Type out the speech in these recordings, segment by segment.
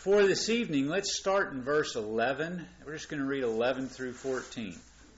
For this evening, let's start in verse 11. We're just going to read 11 through 14.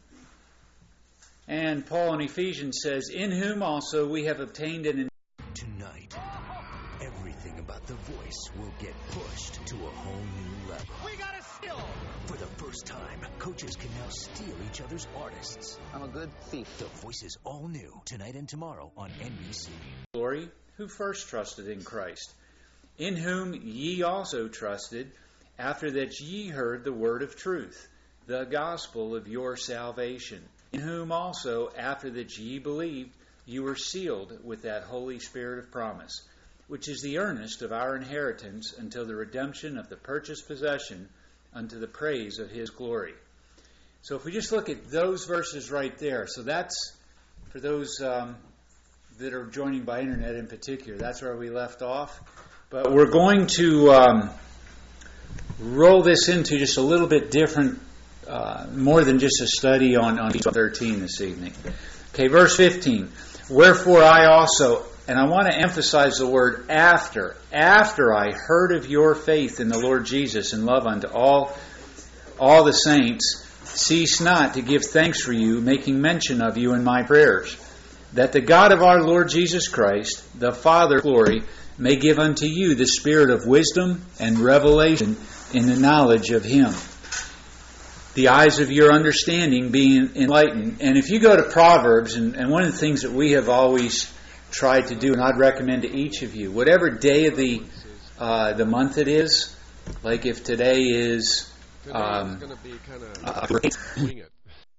And Paul in Ephesians says, "In whom also we have obtained an..." Tonight, everything about The Voice will get pushed to a whole new level. We gotta steal! For the first time, coaches can now steal each other's artists. I'm a good thief. The Voice is all new tonight and tomorrow on NBC. Glory, who first trusted in Christ, in whom ye also trusted, after that ye heard the word of truth, the gospel of your salvation, in whom also, after that ye believed, you were sealed with that Holy Spirit of promise, which is the earnest of our inheritance until the redemption of the purchased possession, unto the praise of His glory. So if we just look at those verses right there, so that's, for those that are joining by internet in particular, that's where we left off. But we're going to roll this into just a little bit different, more than just a study on 13 this evening. Okay, verse 15. Wherefore I also, and I want to emphasize the word after I heard of your faith in the Lord Jesus and love unto all the saints, cease not to give thanks for you, making mention of you in my prayers, that the God of our Lord Jesus Christ, the Father of glory, may give unto you the spirit of wisdom and revelation in the knowledge of Him, the eyes of your understanding being enlightened. And if you go to Proverbs, and one of the things that we have always tried to do, and I'd recommend to each of you, whatever day of the month it is, like if today is going to be kind of wing it.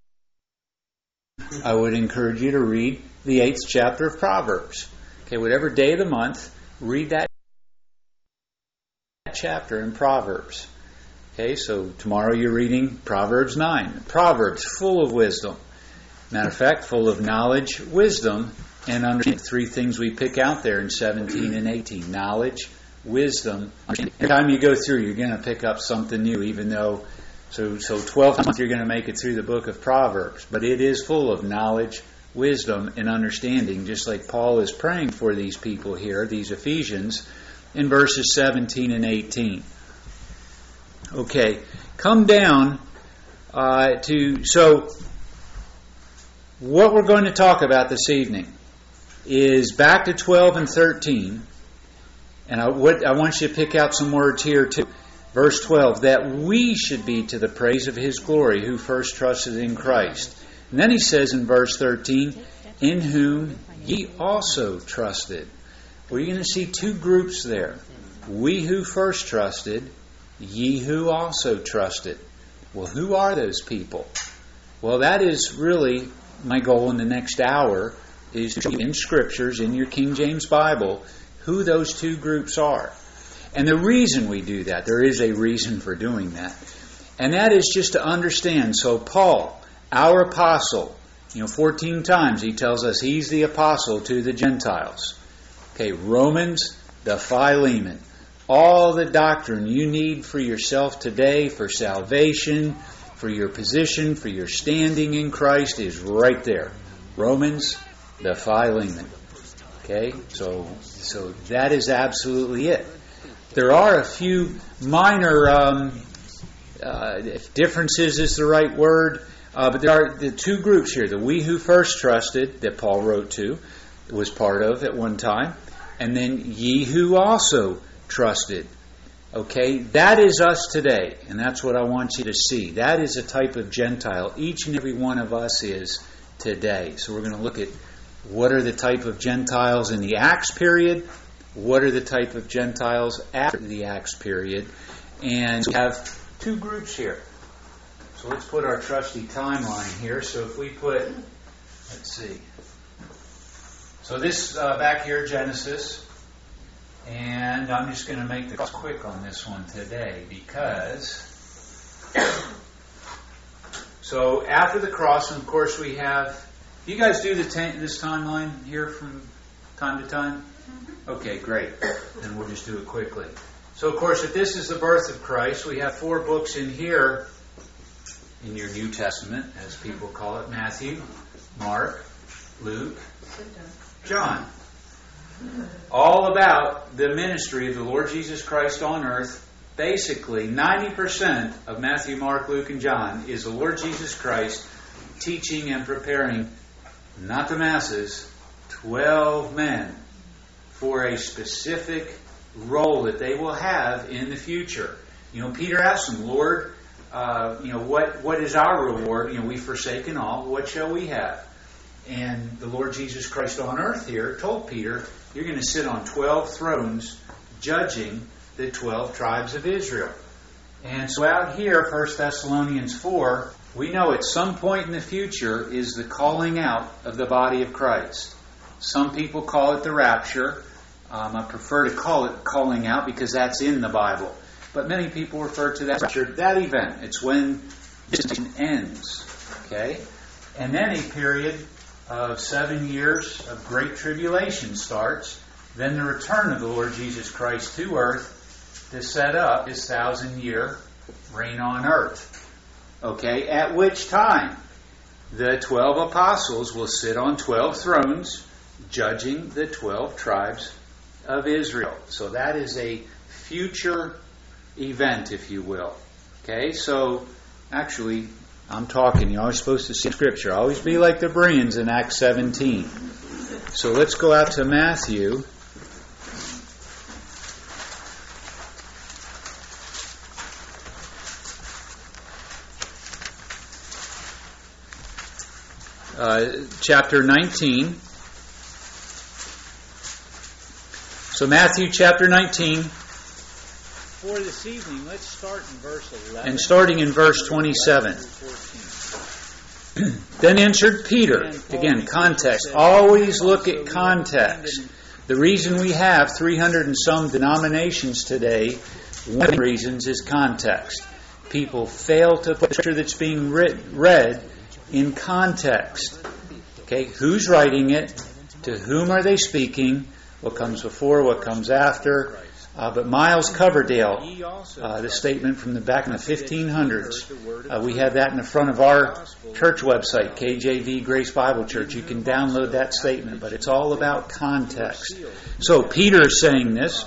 I would encourage you to read the 8th chapter of Proverbs. Okay, whatever day of the month, read that chapter in Proverbs. Okay, so tomorrow you're reading Proverbs 9. Proverbs, full of wisdom. Matter of fact, full of knowledge, wisdom, and understanding. 3 things we pick out there in 17 and 18. Knowledge, wisdom, understanding. Every time you go through, you're going to pick up something new, even though, so 12 times you're going to make it through the book of Proverbs. But it is full of knowledge, wisdom, and understanding, just like Paul is praying for these people here, these Ephesians, in verses 17 and 18. Okay, come down so what we're going to talk about this evening is back to 12 and 13, and I want you to pick out some words here too. Verse 12, that we should be to the praise of His glory, who first trusted in Christ. And then he says in verse 13, in whom ye also trusted. Well, you're going to see 2 groups there. We who first trusted, ye who also trusted. Well, who are those people? Well, that is really my goal in the next hour, is to show you in Scriptures, in your King James Bible, who those 2 groups are. And the reason we do that, there is a reason for doing that. And that is just to understand. So Paul, our apostle, 14 times he tells us he's the apostle to the Gentiles. Okay, Romans, the Philemon. All the doctrine you need for yourself today, for salvation, for your position, for your standing in Christ is right there. Romans, the Philemon. Okay, so that is absolutely it. There are a few minor if differences is the right word, but there are the 2 groups here. The we who first trusted, that Paul wrote to, was part of at one time, and then ye who also trusted. Okay, that is us today, and that's what I want you to see. That is a type of Gentile each and every one of us is today. So we're going to look at what are the type of Gentiles in the Acts period, what are the type of Gentiles after the Acts period, and we have 2 groups here. So let's put our trusty timeline here. So if we put, let's see. So this back here, Genesis. And I'm just going to make this quick on this one today because... So after the cross, and of course we have... You guys do this timeline here from time to time? Okay, great. Then we'll just do it quickly. So of course, if this is the birth of Christ, we have 4 books in here, in your New Testament, as people call it. Matthew, Mark, Luke, John. All about the ministry of the Lord Jesus Christ on earth basically 90% of Matthew, Mark, Luke, and John is the Lord Jesus Christ teaching and preparing, not the masses, 12 men for a specific role that they will have in the future. Peter asked him, Lord, what is our reward? We've forsaken all. What shall we have? And the Lord Jesus Christ on earth here told Peter, you're going to sit on 12 thrones judging the 12 tribes of Israel. And so out here, 1 Thessalonians 4, we know at some point in the future is the calling out of the body of Christ. Some people call it the rapture. I prefer to call it calling out because that's in the Bible. But many people refer to that rapture, that event. It's when dispensation ends. Okay? And then a period of 7 years of great tribulation starts. Then the return of the Lord Jesus Christ to earth to set up His 1,000-year reign on earth. Okay? At which time the 12 apostles will sit on 12 thrones judging the 12 tribes of Israel. So that is a future event, if you will. Okay, so actually, I'm talking. You're always supposed to see Scripture. Always be like the Bereans in Acts 17. So let's go out to Matthew. Chapter 19. So Matthew chapter 19. For this evening, let's start in verse 11. And starting in verse 27. Then answered Peter. Again, context. Always look at context. The reason we have 300 and some denominations today, one of the reasons is context. People fail to put scripture that's being read in context. Okay, who's writing it? To whom are they speaking? What comes before? What comes after? But Miles Coverdale, the statement from the back in the 1500s, we have that in the front of our church website, KJV Grace Bible Church. You can download that statement, but it's all about context. So Peter is saying this.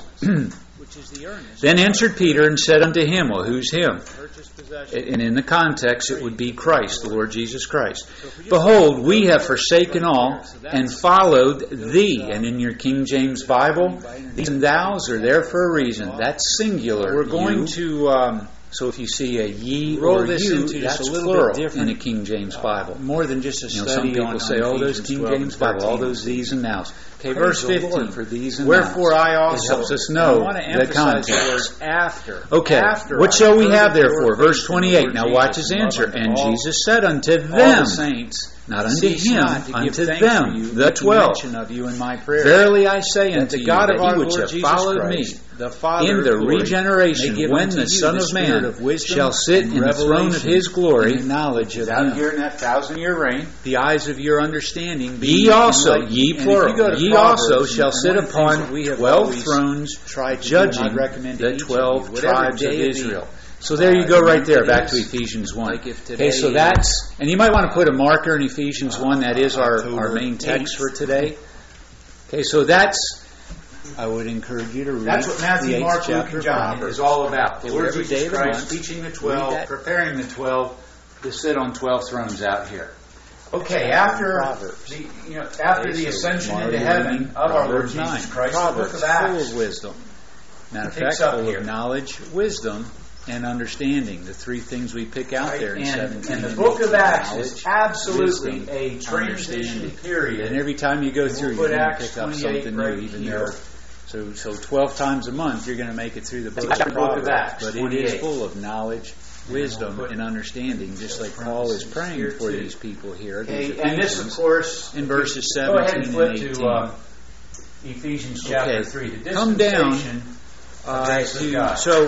Then answered Peter and said unto him, well, who's him? And in the context, it would be Christ, the Lord Jesus Christ. Behold, we have forsaken all and followed thee. And in your King James Bible, these and thous are there for a reason. That's singular. We're going to... So if you see a ye or you, that's plural in the King James Bible. More than just a study. Some people say, those King James Bible, all those these and thous. Okay, verse 15. For these and wherefore I also. It helps us know the context. After. Okay, what shall we have therefore? Verse 28. Now watch His answer. And Jesus said unto them, not unto him, unto them, the 12. Of you in my prayer. Verily I say unto you, that He which have followed me, the Father in the regeneration, when the Son of Man shall sit in the throne of His glory, knowledge of Him. Here in that 1,000-year reign, the eyes of your understanding. Ye also, ye plural, ye also shall sit upon 12 thrones, judging the 12 tribes of Israel. So there you go right there, back to Ephesians 1. Okay, so that's, and you might want to put a marker in Ephesians 1, that is our main text for today. Okay, so that's, I would encourage you to read. That's what Matthew, Mark, Luke, and John is all about. The Lord Jesus Christ teaching the 12, preparing the 12 to sit on 12 thrones out here. Okay, after the ascension into heaven of our Lord Jesus Christ, the book of Acts, full of wisdom. Matter of fact, full of knowledge, wisdom, and understanding. The three things we pick out there in 17. And the book of Acts is absolutely a transition period. And every time you go through, you're going to pick up something new, even though. So 12 times a month, you're going to make it through the book of Acts. But it is full of knowledge, wisdom, and understanding, just like Paul is praying for these people here. Okay, and this, of course, in verses 17 and 18. To Ephesians chapter 3. Come down to... So,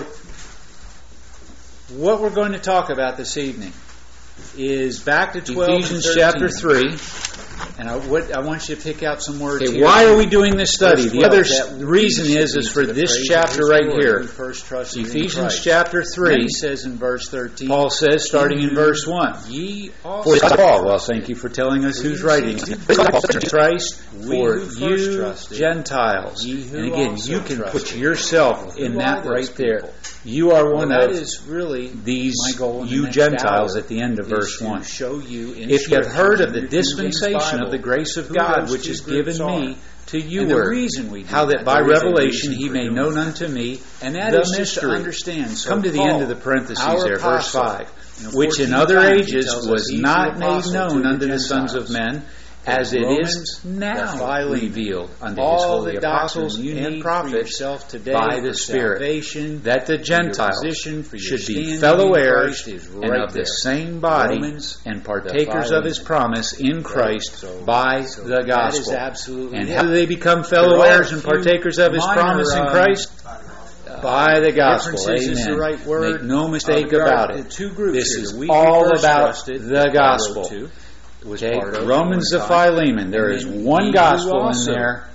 what we're going to talk about this evening is back to 12 Ephesians chapter 3. And I want you to pick out some words here. Why are we doing this study? The other reason is for this chapter right here. Ephesians chapter 3 says in verse 13. Paul says, starting in verse 1. Ye also. Paul. Well, thank you for telling us who's writing. Christ, for you Gentiles. And again, you can put yourself in that right there. You are one of these you Gentiles at the end of verse 1. If you have heard of the dispensation of the grace of God which is given me to you, how that by revelation He made known unto me the mystery. Come to the end of the parentheses there, verse 5. Which in other ages was not made known unto the sons of men, as it is now revealed unto His holy apostles and prophets by the Spirit, that the Gentiles should be fellow heirs and of the same body and partakers of His promise in Christ by the gospel. And how do they become fellow heirs and partakers of His promise in Christ? By the gospel. Amen. Make no mistake about it. This is all about the gospel. Okay, Romans to Philemon. There is one gospel in there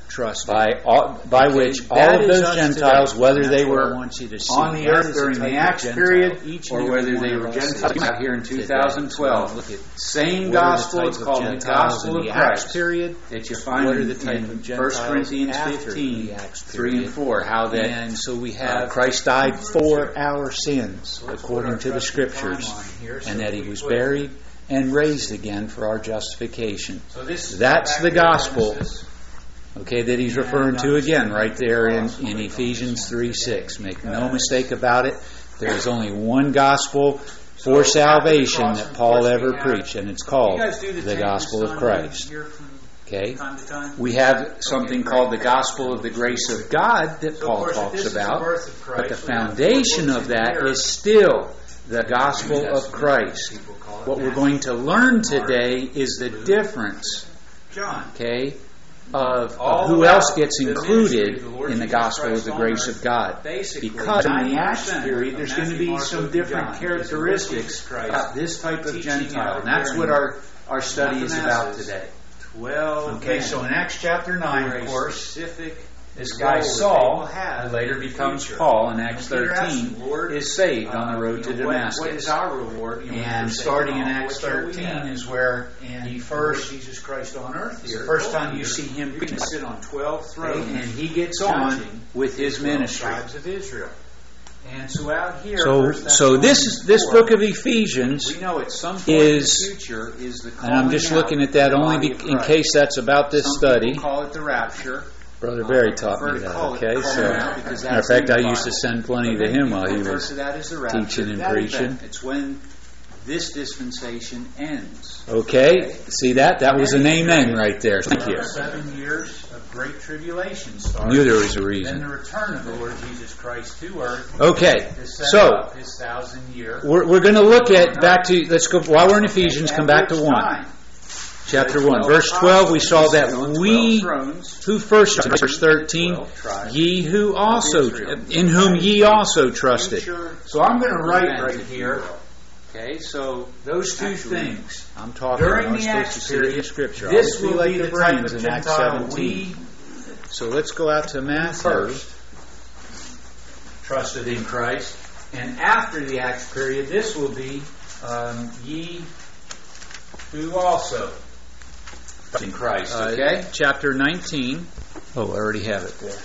by which all of those Gentiles, whether they were on the earth during the Acts period or whether they were Gentiles out here in 2012, same gospel. It's called the gospel of Christ that you find in 1 Corinthians 15, 3 and 4. How that and so we have Christ died for our sins according to the Scriptures, and that He was buried and raised again for our justification. That's the gospel, okay, that he's referring to again right there in Ephesians 3:6. Make no mistake about it. There is only one gospel for salvation that Paul ever preached, and it's called the gospel of Christ. Okay, we have something called the gospel of the grace of God that Paul talks about, but the foundation of that is still the gospel of Christ. What we're going to learn today is the difference, okay, of who else gets included in the gospel of the grace of God. Because in the Acts period, there's going to be some different characteristics about this type of Gentile. And that's what our study is about today. Okay, so in Acts chapter 9, of course, this guy Saul, who later becomes Paul in Acts 13, is saved on the road to Damascus. What is our reward? And starting in Acts 13 is where he first, Jesus Christ on earth here, first time you see him sit on 12 thrones, and he gets on with his ministry. And so out here, so this book of Ephesians is, and I'm just looking at that only in case that's about this study. Call it the rapture. Brother Barry taught me that, okay? So, matter of fact, I used to send plenty to him while he was teaching and preaching. It's when this dispensation ends. Okay, see that? That was an amen right there. Thank you. 7 years of great tribulation started. Knew there was a reason. Then the return of the Lord Jesus Christ to earth. Okay, so His 1,000-year. We're going to look at let's go while we're in Ephesians. Come back to 1. Chapter 1, verse 12, we saw that we who first trusted. Verse 13, ye who also, in whom ye also trusted. So I'm going to write right here, okay, so those two things. I'm talking during the Acts period, Scripture. This will be the type of Gentile we. So let's go out to Matthew. Trusted in Christ. And after the Acts period, this will be ye who also in Christ. Okay? Chapter 19. Oh, I already have it there.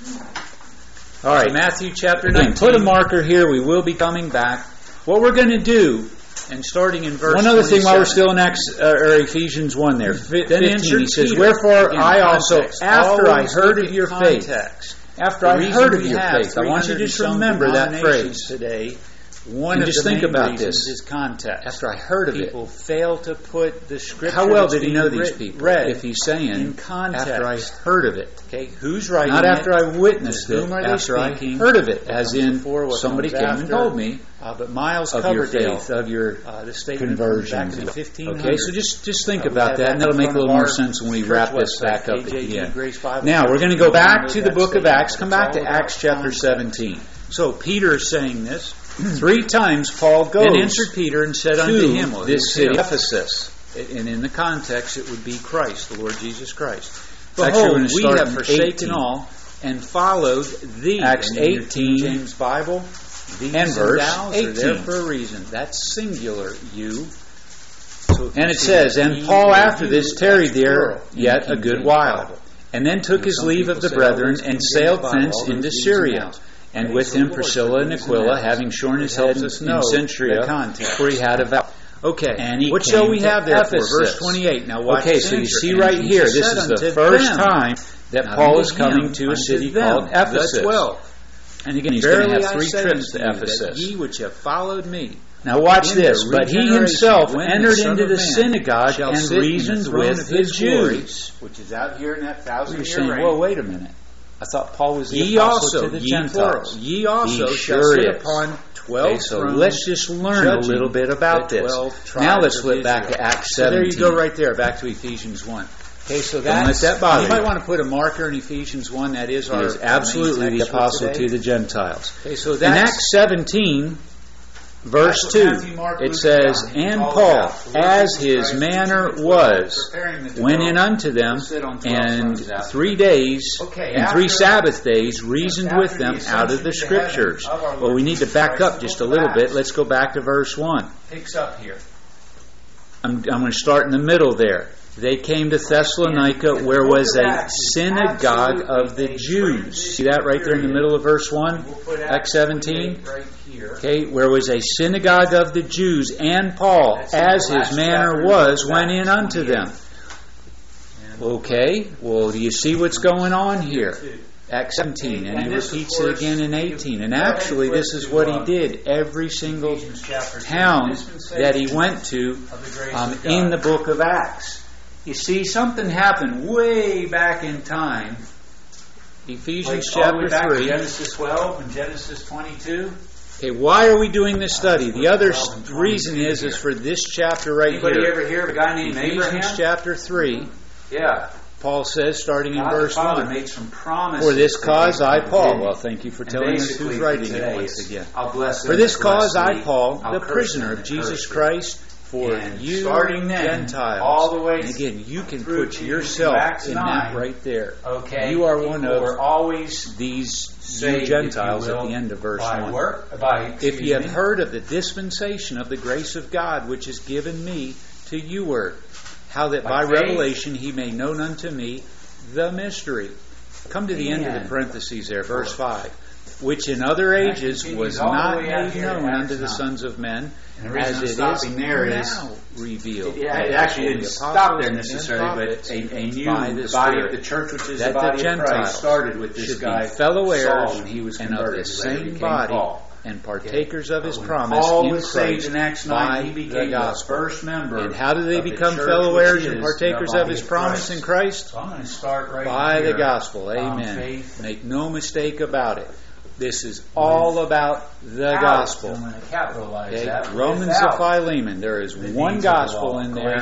All right, Matthew chapter 19. Put a marker here. We will be coming back. What we're going to do, and starting in verse 27. One other thing while we're still in Ephesians 1 there. Then he says, wherefore I also, after I heard of your faith. After I heard of your faith. I want you to just remember that phrase today. One of just think about this is context. After I heard of people fail to put the Scripture. How well did he know these people? If he's saying in context, after I heard of it. Okay, who's writing? Not after I witnessed it. After I heard of it, as in somebody came and told me. But Miles of your faith, of your conversion. Okay, so just think about that, and that'll make a little more sense when we wrap this back up again. Now we're going to go back to the book of Acts. Come back to Acts chapter 17. So Peter is saying this. 3 times Paul goes and answered Peter and said unto him, this city, Ephesus, and in the context it would be Christ, the Lord Jesus Christ. Behold, we have forsaken all and followed thee. Acts 18, James Bible, and verse 18. Are there for a reason. That's singular, you. And it says, "And Paul after this tarried there yet a good while, and then took his leave of the brethren, and sailed thence into Syria. And with him Priscilla and Aquila, having shorn his head in Cenchrea, for he had a vow." Okay, and what shall we have there for? Verse 28. Now watch. Okay, so you see right here, this is the first time that Paul is coming to a city called Ephesus. And again, he's going to have 3 trips to Ephesus. Ye which have followed me. Now watch this. "But he himself entered into the synagogue and reasoned with the Jews." Which is out here in that 1,000-year reign. Well, wait a minute. I thought Paul was the apostle to the Gentiles. Ye also shall sit upon 12 thrones. So let's just learn a little bit about this. Now let's flip back to Acts 17. So there you go right there, back to Ephesians 1. Okay, so that's, you might want to put a marker in Ephesians 1. That is our absolutely the apostle to the Gentiles. Okay, so in Acts 17, verse 2, it says, "And Paul, as his manner was, went in unto them, and 3 days and 3 Sabbath days reasoned with them out of the Scriptures." Well, we need to back up just a little bit. Let's go back to verse 1. Picks up here. I'm going to start in the middle there. "They came to Thessalonica, where was a synagogue of the Jews." See that right there in the middle of verse 1? Acts 17? Okay, "where was a synagogue of the Jews, and Paul, as his manner was, went in unto them." Okay, well, do you see what's going on here? Acts 17, and he repeats it again in 18. And actually, this is what he did every single town that he went to in the book of Acts. You see, something happened way back in time. Ephesians chapter 3. Genesis 12 and Genesis 22. Okay, why are we doing this study? The other reason is for this chapter right here. Anybody ever hear of a guy named Abraham? Ephesians chapter 3. Yeah. Paul says, starting in verse 1, made some promises, "For this cause I, Paul." Well, thank you for telling us who's writing it once again. "For this cause I, Paul, the prisoner of Jesus Christ, for you Gentiles." All the way. And again, you can put yourself in that right there. Okay. You are one of always these you Gentiles at the end of verse 1. "If ye have heard of the dispensation of the grace of God, which is given me to you word, how that by revelation he made known unto me the mystery." Come to the end of the parentheses there, verse 5. "Which in other ages was not made known unto the sons of men, as it is now revealed." It actually didn't stop there necessarily, but a new body of the church, which is the body of Christ, started with this guy, fellow heirs, and of the same body, and partakers of his promise in Christ in Acts 9, he became the first member. And how do they become fellow heirs and partakers of his promise in Christ? So I'm going to start right by the gospel. Amen. Make no mistake about it. This is all about the gospel. I'm going to capitalize that. Romans of Philemon. There is one gospel in there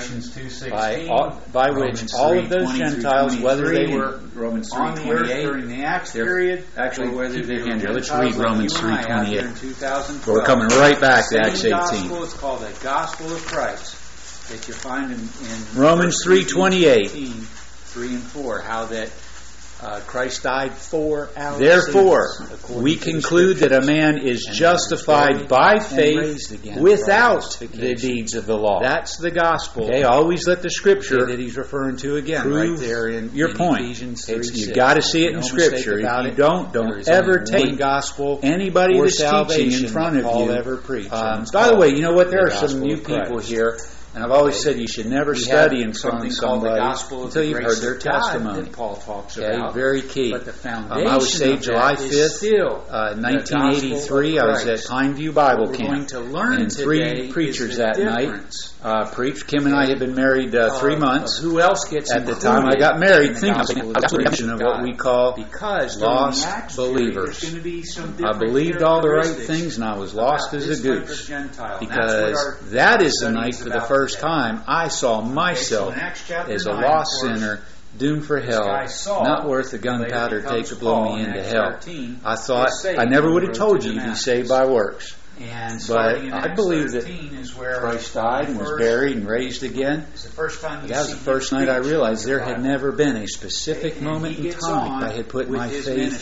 by which all of those Gentiles, whether they were on the earth during the Acts period, actually whether they were, let's read Romans 3:28. We're coming right back to Acts 18. It's called the gospel of Christ that you find in Romans 3:28, 3 and 4. How that Christ died for our sins. Therefore, we conclude that a man is justified by faith without the deeds of the law. That's the gospel. Okay, always let the Scripture that he's referring to again right there in your point. You've got to see it in Scripture. If you don't ever take gospel anybody that's teaching in front of you ever preach. By the way, you know what? There are some new people here. And I've always said you should never study in front of somebody until you've heard their testimony. That Paul talks about. Very key. But the foundation I was saved July 5th, 1983. I was at Pineview Bible Camp. And 3 preachers that night preached. Kim and I had been married 3 months. Who else gets at the time I got married? Think of what we call lost believers. I believed all the right things and I was lost as a goose. Because that is the night for the first time I saw myself as a lost sinner doomed for hell, not worth the gunpowder take to blow me into hell. I thought I never would have told you to be saved by works. But I believe that Christ died and was buried and raised again. That was the first night I realized there had never been a specific moment in time I had put my faith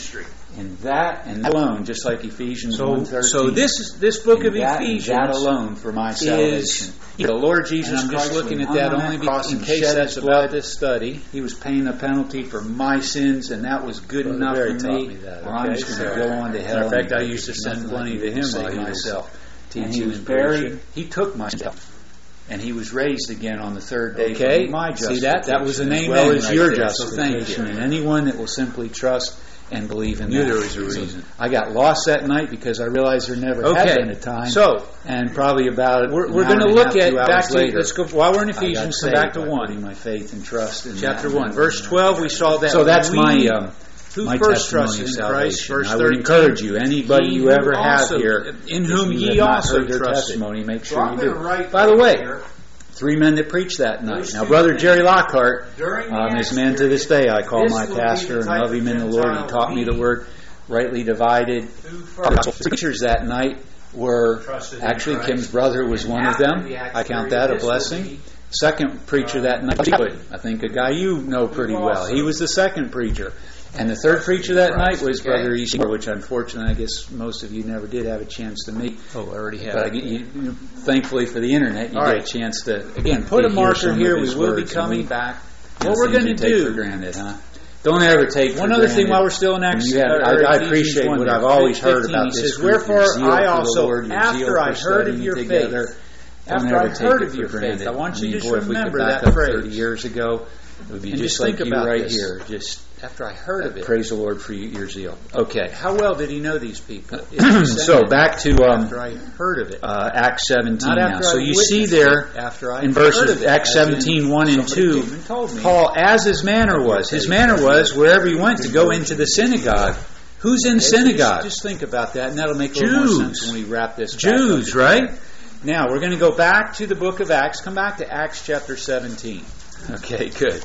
And that alone, just like Ephesians 1:13. So this book of Ephesians, that alone for my salvation. The Lord Jesus I'm just Christ looking at hung that on only cross in and case shed that's his about blood. this study. He was paying the penalty for my sins, and that was good enough Barry for taught me. me that, Or I'm okay? just going to So- go on to hell. In fact, I and used to send nothing plenty like to him say while he was myself. teaching And he was and buried. preaching. He took my stuff. And he was raised again on the third day Okay. for my See, justification. that was an as amen well as right your there. So thank justification. you. And anyone that will simply trust and believe in Knew that. there was a So reason. I got lost that night because I realized there never had Okay. been a time. So and probably about we're an going hour to and a look half, at 2 hours back to later, let's go while we're in I got Ephesians. Come back to saved by putting 1, my faith and trust in chapter that. 1, verse 12. We saw that. So that's we, my who my first testimony trusted of in salvation. Christ. Verse I would 13. encourage you, anybody Ye you who ever have also- here, in if whom you ye have not also heard their trusted. testimony, make So sure I'm you going do. to write By the way, here, 3 men that preached that night. Those Now, two Brother men, Jerry Lockhart, during the this Acts man to this day I call this my will be pastor the and type love him of in the Lord. He Gentile taught me the we- word rightly divided. who first Preachers that night were trusted in actually Christ. Kim's brother was And one of after them. the Acts I count period, that a this will blessing. be, Second preacher that night, I think a guy you know pretty well. He was the second preacher. And the third preacher that night was okay. Brother Easton, which unfortunately I guess most of you never did have a chance to meet. Oh, I already have. But thankfully for the internet, you All get right. a chance to Again, put to a hear marker some of here. his We will be words, coming and back. those What we're things going you to take do. for granted, huh? Don't ever take for One other thing granted. while we're still in Acts, You have, I appreciate Ephesians 1 what I've there, always heard 15, about he this says, group, your "Wherefore zeal I for the also, Lord, your zeal after for I heard of studying your together, faith, don't after ever I take heard it of for your faith, granted. I want you to just boy, if we could remember back that up phrase. 30 years ago, it would be And just just like think you about right this. here. Just After I heard of it. praise the Lord for your zeal. Okay. How well did he know these people? So back to after I heard of it. Acts 17 Not now. after So I you see witnessed there it, after I in heard verses of it, Acts as in 17, 1 and somebody 2, came and told me. Paul, as his manner was, his manner was wherever he went to go into the synagogue. Who's in synagogue? Just think about that, and that'll make a little more sense when we wrap this back Jews, up. right? Now, we're going to go back to the book of Acts. Come back to Acts chapter 17. Okay, good.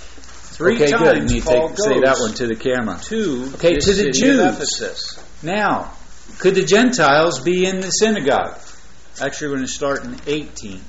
Three Okay, times good. You need Paul to say goes that one to the camera. to Okay, this to the city Jews. of Ephesus. Now, could the Gentiles be in the synagogue? Actually, we're going to start in 18.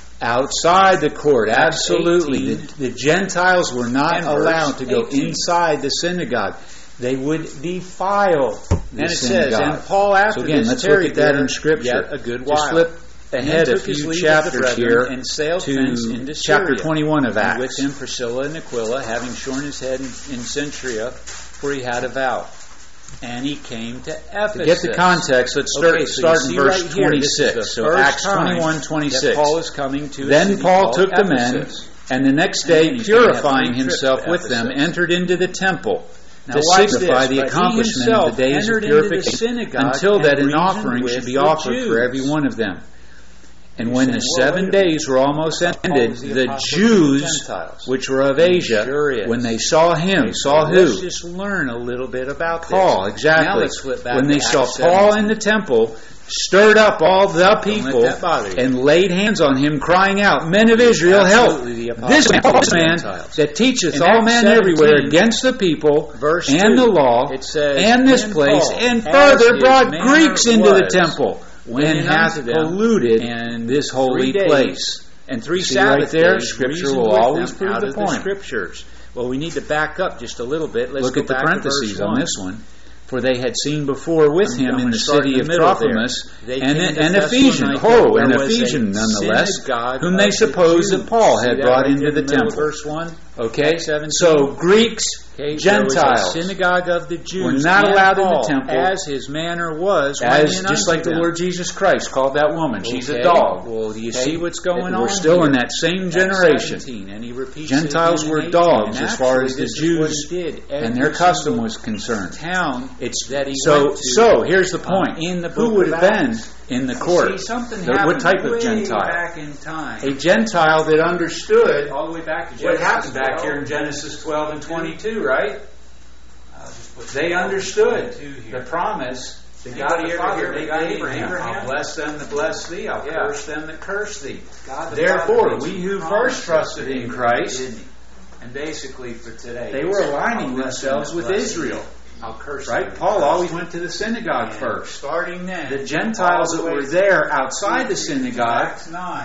Outside the court, Acts absolutely. 18. The Gentiles were not And verse allowed to go 18. inside the synagogue. They would defile the And it synagogue. says, and Paul after So again, this let's look tarried at that there in Scripture. yet a good Just while. flip ahead And a took his few leave of the chapters brethren, here and sailed thence to into chapter Syria. 21 of And Acts. with him Priscilla and Aquila, having shorn his head in Centuria, for he had a vow. And he came to Ephesus. To get the context, let's start Okay, start so in you see verse right here, this is 26. the So first Acts time 21:26. that Paul is coming to a Then city Paul called took the men, Ephesus. and the next And day, then he's gonna have purifying 3 trips himself to with them, Ephesus. entered into the temple Now to watch signify this. the But he accomplishment of himself the days of entered into the purification, synagogue until that and an reasoned offering with should be the offered for Jews. every one of them. And You when say, the well, 7 wait a minute. days were almost ended, Paul was the the apostle to the Jews, Gentiles. which were of Asia, Sure is. when they saw him, Okay, saw so let's who? just learn a little bit about Paul, this. exactly. Now let's flip back When to they saw Acts Paul 17. in the temple, stirred up all the let people that bother you. and laid hands on him, crying out, "Men of Israel, help! Absolutely the apostle This to the man Gentiles. that teacheth In all Acts men 17, everywhere against the people verse and 2, the law it says, and this "And place, Paul, and as further his brought manner Greeks into the was, temple, went and in hath unto them, polluted and this holy 3 days, place." And 3 See Sabbath right there, days, Scripture reasoned will with always them prove out the of point. the Scriptures. Well, we need to back up just a little bit. Let's Look go at the back parentheses to verse on 1. this one. For they had seen before with him in the city of Trophimus and Ephesians, an Ephesian nonetheless, whom they supposed that Paul had brought into the temple. Verse 1. Okay, 17. so Greeks, Okay, Gentiles there was a synagogue of the Jews were not and allowed in the Paul, temple, as his manner was, as went in just unto like the them. Lord Jesus Christ called that woman. She's a Okay, dog. Well, do you Okay? see what's going on? We're still here? in that same Acts generation. 17, and he repeats Gentiles it again were in 18, dogs and as far actually as the this is what Jews he did. and Every their custom single was concerned. town It's that he so. went to, So here's the point: in the who book would of have been Acts. in the court? See, something What happened type of way Gentile? back in time. A Gentile that understood All the way back to what Genesis happened back 12. here in Genesis 12 and 22, right? I'll just put They 12 understood and 22 here. the promise that Anybody God the ever Father hear made God to named Abraham. Abraham? I'll bless them that bless thee. I'll Yeah. curse them that curse thee. God the Therefore, Father we made who promises first trusted to in Abraham, Christ, didn't he? And basically for today, they were aligning I'll bless themselves them with that bless Israel. thee. I'll curse Right? them. Paul always went to the synagogue And first. Starting then, The Gentiles all that the way were there through outside the synagogue Acts 9,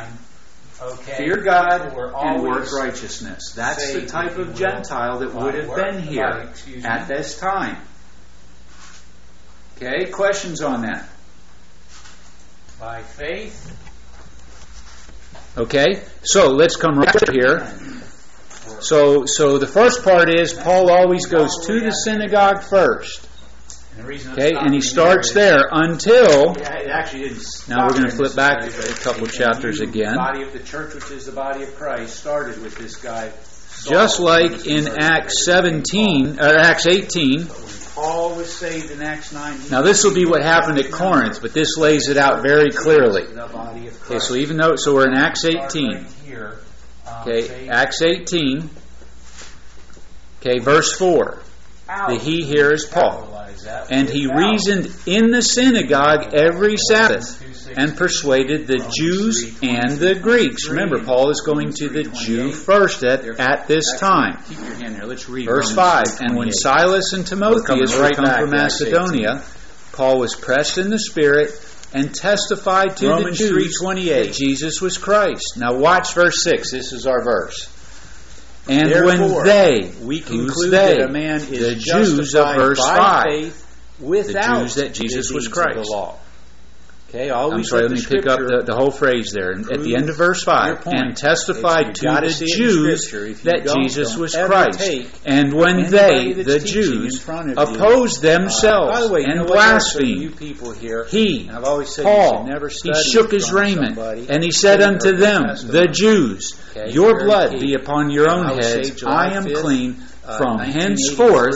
okay, fear God were and work always righteousness. That's the saved, type if you of will, Gentile that by would have work, been here excuse me. at this time. Okay, questions on that? By faith. Okay, so let's come right here. So the first part is Paul always goes to the synagogue first. Okay, and he starts there until. Now we're going to flip back a couple chapters again. The body of the church, which is the body of Christ, started with this guy. Just like in Acts 17 or Acts 18. Paul was saved in Acts 9. Now this will be what happened at Corinth, but this lays it out very clearly. Okay, so even though we're in Acts 18. Okay, Acts 18. Okay, verse 4. The he here is Paul. And he reasoned in the synagogue every Sabbath and persuaded the Jews and the Greeks. Remember, Paul is going to the Jew first at this time. Verse 5. And when Silas and Timotheus were come from Macedonia, Paul was pressed in the Spirit and testified to the Jews that Jesus was Christ. Now watch verse 6. This is our verse. And therefore, we conclude that a man is the Jews of verse 5, without the Jews that Jesus was Christ. The law. Okay, always let me pick up the whole phrase there. At the end of verse 5, and testified to the Jews that Jesus was Christ. And when they, the Jews, opposed themselves and blasphemed, he, Paul, he shook his raiment, and he said unto them, the Jews, your blood be upon your own heads, I am clean. From henceforth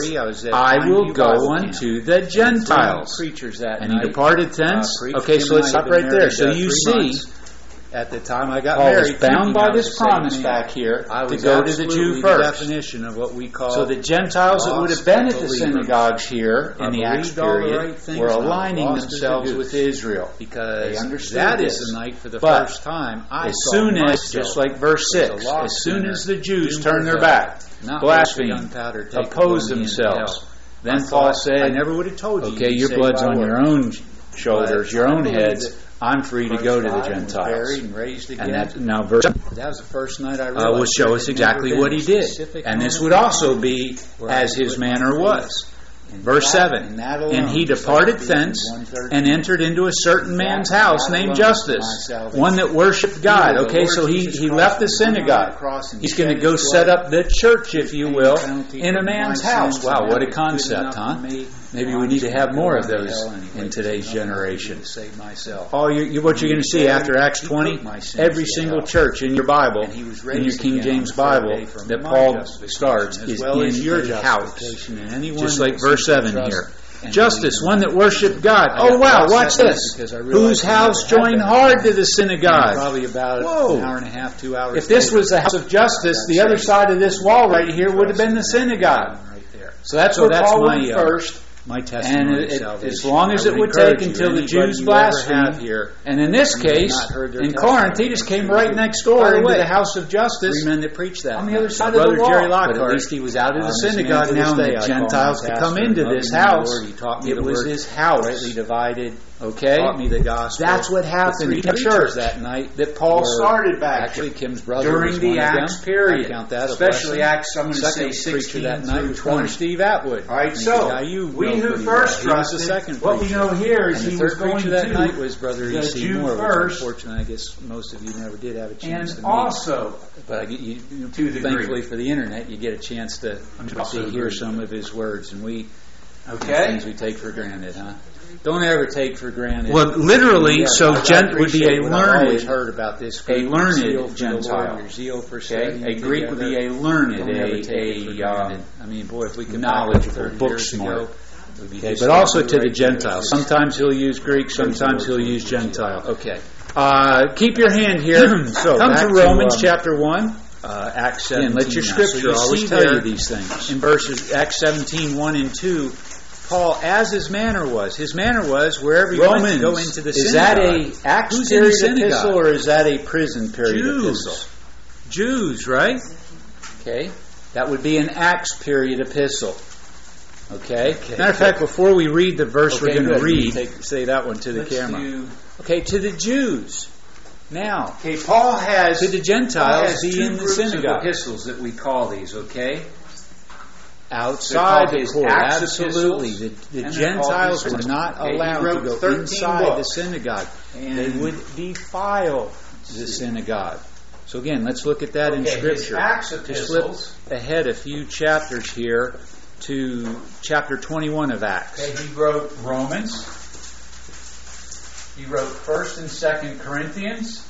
I will go unto the Gentiles. And he departed thence. Okay, so let's stop right there. So you see, at the time I got married, bound by this promise back here to go to the Jew first. Definition of what we call so the Gentiles that would have been at the synagogues here in the Acts period were aligning themselves with Israel because that is the night for the first time. As soon as, just like verse 6, as soon as the Jews turned their back, blaspheme, oppose themselves. Then Paul said, I never would have told you. Okay, your blood's on your own shoulders, your own heads. I'm free to go to the Gentiles. And that, now verse that was the first night I will show us exactly what he did. And this would also be as his manner was. Verse 7, and he departed thence and entered into a certain man's house named Justus, one that worshipped God. Okay, so he left the synagogue. He's going to go set up the church, if you will, in a man's house. Wow, what a concept, huh? Maybe we need to have more of those in today's generation. What you're going to see after Acts 20, every single church in your Bible, in your King James Bible, that Paul starts is in your house. Just like verse 7 here. Justus, one that worshipped God. Oh wow, watch this. Whose house joined hard to the synagogue. Probably about an hour and a half, 2 hours. If this was the house of Justus, the other side of this wall right here would have been the synagogue. So that's where Paul went first. My testimony and as long as it would take until the Jews blasphemed here. And in this case, in Corinth, he just came right next door into the house of Justus. 3 men that preached that on the other side of the wall. Jerry Lockhart, but at least he was out of the synagogue now, and the Gentiles could come into this house. It was his house. Rightly divided. Okay, taught me the gospel. That's what happened in the church that night that Paul started back. Actually, Kim's brother during the Acts period. Count that, especially Acts. I'm going to say 16 that night was one Steve Atwood. All right, so we who first trusted. What we know here is he was going to that night was Brother E.C. Moore. Unfortunately, I guess most of you never did have a chance to meet. Also, but thankfully for the internet, you get a chance to hear some of his words, and things we take for granted, huh? Don't ever take for granted. Well, literally, so would be a learned. Heard about this. A learned Gentile. A Greek would be a learned. I mean, boy, if we could knowledgeable, book smart. Okay, but also to the Gentiles. Sometimes he'll use Greek. Sometimes he'll use Gentile. Okay. Keep your hand here. So come to Romans chapter 1. Acts 17. Let your scripture always tell you these things. In verses Acts 17, 1 and 2. Paul, as his manner was wherever he went to go into the synagogue. Is that a Acts period epistle or is that a prison period epistle? Jews, right? Okay. That would be an Acts period epistle. Okay. Matter of fact, before we read the verse we're going to read, say that one to the camera. Okay, to the Jews. Now, Paul has to the Gentiles be in the synagogue epistles that we call these. Okay. outside the court. Acts Absolutely. The Gentiles were not allowed to go 13 inside books. the synagogue. And They would defile the synagogue. So again, let's look at that in Scripture. Just flip ahead a few chapters here to chapter 21 of Acts. Okay, he wrote Romans. He wrote 1st and 2nd Corinthians.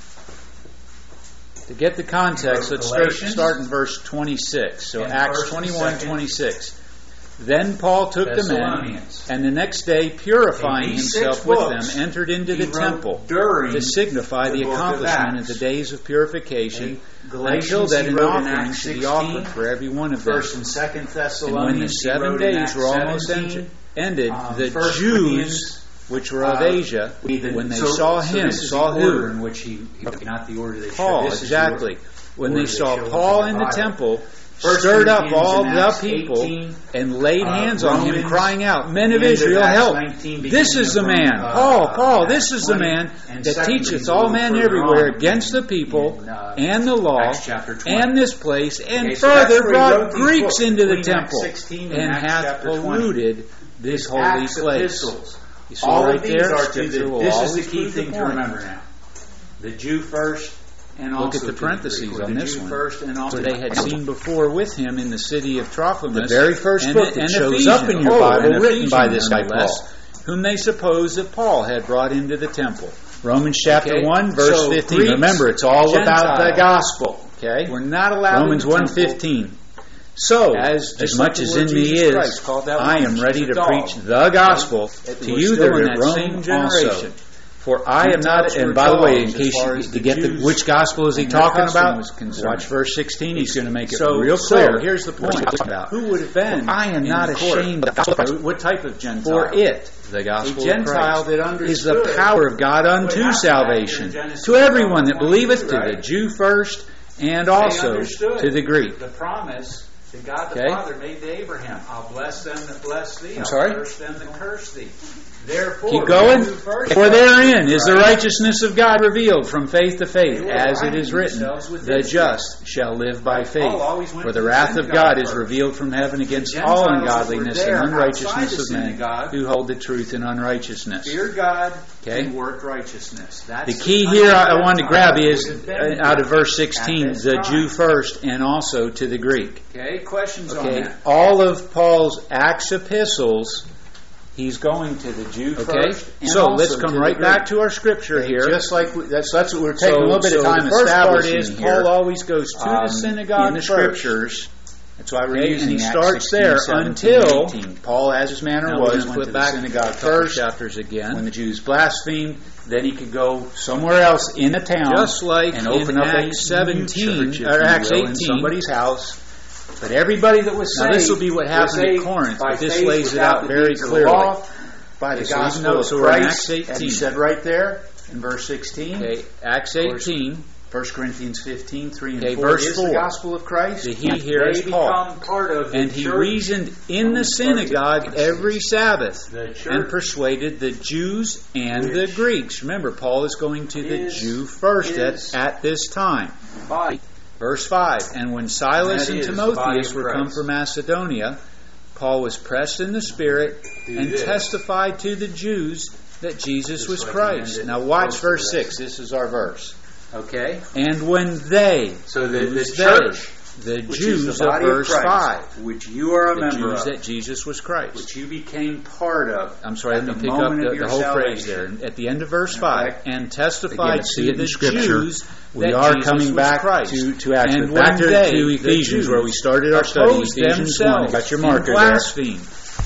To get the context, He wrote let's Galatians. start in verse 26. So And Acts 1st and 21, 2nd 26. Then Paul took the men, Thessalonians. and the next day, purifying And these himself 6 with books them, entered into he the wrote temple during to signify the the book of accomplishment of Acts. the days of purification, Galatians until that he an wrote in offering Acts should be 16, offered for every one of them. 1st and 2nd And Thessalonians. when the he 7 wrote in days Acts were almost 17, ended, the 1 Jews, Corinthians, which were of Asia, when they saw him, this is saw the order who? in which he not the order they should. Paul, This is exactly. When order they saw show Paul in in the the Bible. temple, 1 stirred up Corinthians all in the Acts people 18, and laid hands on him, Romans, crying out, Men of the end of Israel, Acts help! 19, This is the beginning man, of, Paul, Acts this is the 20, man and that 2 teacheth Corinthians all a men little further everywhere on against the people in, and the law Acts chapter 20. and this place, and Okay, so that's further where he brought wrote these Greeks books, into the between Acts temple 16 and Acts hath chapter 20. polluted this holy Acts place. epistles. You see All right of these there, are to Scripture the, will this is the always key prove the thing to point. remember now. The Jew first, and Look also at the to parentheses Greek, or on the this Jew one. first, and also For they had seen before with him in the city of Trophimus, The very first and, book that and shows Ephesians, up in your Bible, and written by Ephesians, this guy nonetheless, whom they supposed that Paul had brought into the temple. Romans chapter Okay, 1, verse so 15. Greeks, Remember, it's all about the Gentiles. gospel. Okay, we're not allowed. Romans in the 1:15. So, As as just much like as the in Lord me Jesus is, Christ called that I one am just ready a to dog. preach the gospel Okay? to We're you still that in are that Rome same generation. also. For I am not, Gentiles were and by the way, in dogs case as far you as to the get the, Jews which gospel is he and their talking custom about? was concerned. Watch verse 16. He's going to make it So, real clear. here's the point. Who would have been? I am in not the court? ashamed of the gospel of Christ. What type of Gentile? For it, the gospel A Gentile of that Christ, understood is the power of God what unto happened salvation back here in Genesis to everyone that 12:22, believeth, to right? the Jew first, and They also understood to the Greek. the promise that God the Okay. Father made to Abraham. I'll bless them that bless thee. I'll sorry? curse them that curse thee. Therefore, Keep going. you first For therein is the right? righteousness of God revealed from faith to faith, They were as it aligning is written, themselves with the Israel. just shall live by Right. faith. Paul always went For to the the wrath of synagogue God is first. revealed from heaven against Gentiles all that were ungodliness and there unrighteousness outside of the men synagogue who hold the truth in unrighteousness. Fear God Okay. and work righteousness. That's The key here I wanted to grab is would have been out of verse at 16, this the time. Jew first and also to the Greek. Okay, questions on Okay, that? all of Paul's Acts epistles, he's going to the Jew Okay, first. so and let's also come to right the back Greek. to our scripture here. Just like that's what we're taking a little bit of time the first part establishing is here. Paul always goes to the synagogue in the first. scriptures. That's why we're Okay, using and he Acts starts 16, there 17, until 18. Paul, as his manner Now was, we're went gonna to flip the back synagogue a couple first. chapters again. When the Jews blasphemed, then he could go somewhere else in the town, Just like and open in up Acts a 17 church, if or you Acts will, 18. in somebody's house. But everybody that was Now, saved, this will be what was happened at saved Corinth, by but this faith lays it without out the very deeds of the clearly. law, by the Okay, so gospel even though- of so we're in Christ, Acts and he 18. said right there in verse 16. Okay, Acts 18. 1 Corinthians 15, 3 and Okay, 4 verse is 4. the gospel of Christ. The he and here they is Paul. become part of the And he church. reasoned in the synagogue every Sabbath The church and persuaded the Jews and the which Greeks. Remember, Paul is going to the is- Jew first is at this time. by Verse 5, and when Silas That and is the body Timotheus of were Christ. come from Macedonia, Paul was pressed in the Spirit and this. testified to the Jews that Jesus was like Christ. the end Now of watch both verse of 6. This is our verse. okay. And when they, So the who's church, they? The which Jews is the body of verse of Christ, 5, which you are a the member Jews of, that Jesus was Christ. which you became part of. I'm sorry, at let me the pick up moment of the your whole phrase there. salvation. At the end of verse Okay. 5, and testified Again, see to it in the Scripture. Jews We that are Jesus coming was back Christ. to Acts, And but back when to they, Ephesians, the Jews, where we started our study. opposed Ephesians 1. themselves Got your and marker there. blasphemed,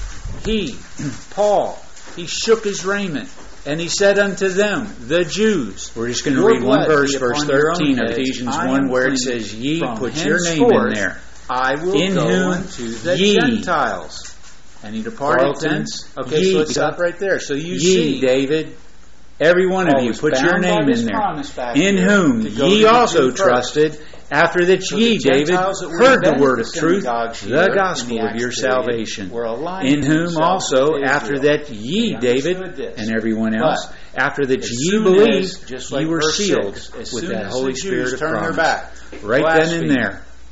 he, Paul, he shook his raiment, and he said unto them, the Jews, We're just going to your read one blood verse, be verse upon your own 13 of heads. Ephesians I 1, am where it clean. says, ye, From put your name in henceforth, there. I will In go whom unto the ye, Gentiles. And he departed Carlton, thence. Okay, ye, so let's stop right there. So you Ye, see, David, every one Paul of you, was put your bound by name this in there. promise back In here whom to go ye to the also Jew first. trusted, after that So ye, the David, Gentiles that were heard the then word at of the truth, synagogues here the in gospel the of your Acts period salvation. were aligning In whom themselves also, with after Israel. that ye, They David, understood this. and everyone else, But after that as ye soon believed, as, just ye like were verse sealed 6, as with soon that as Holy the Spirit Jews of turned their promise. back, Right then and blasphemed, there.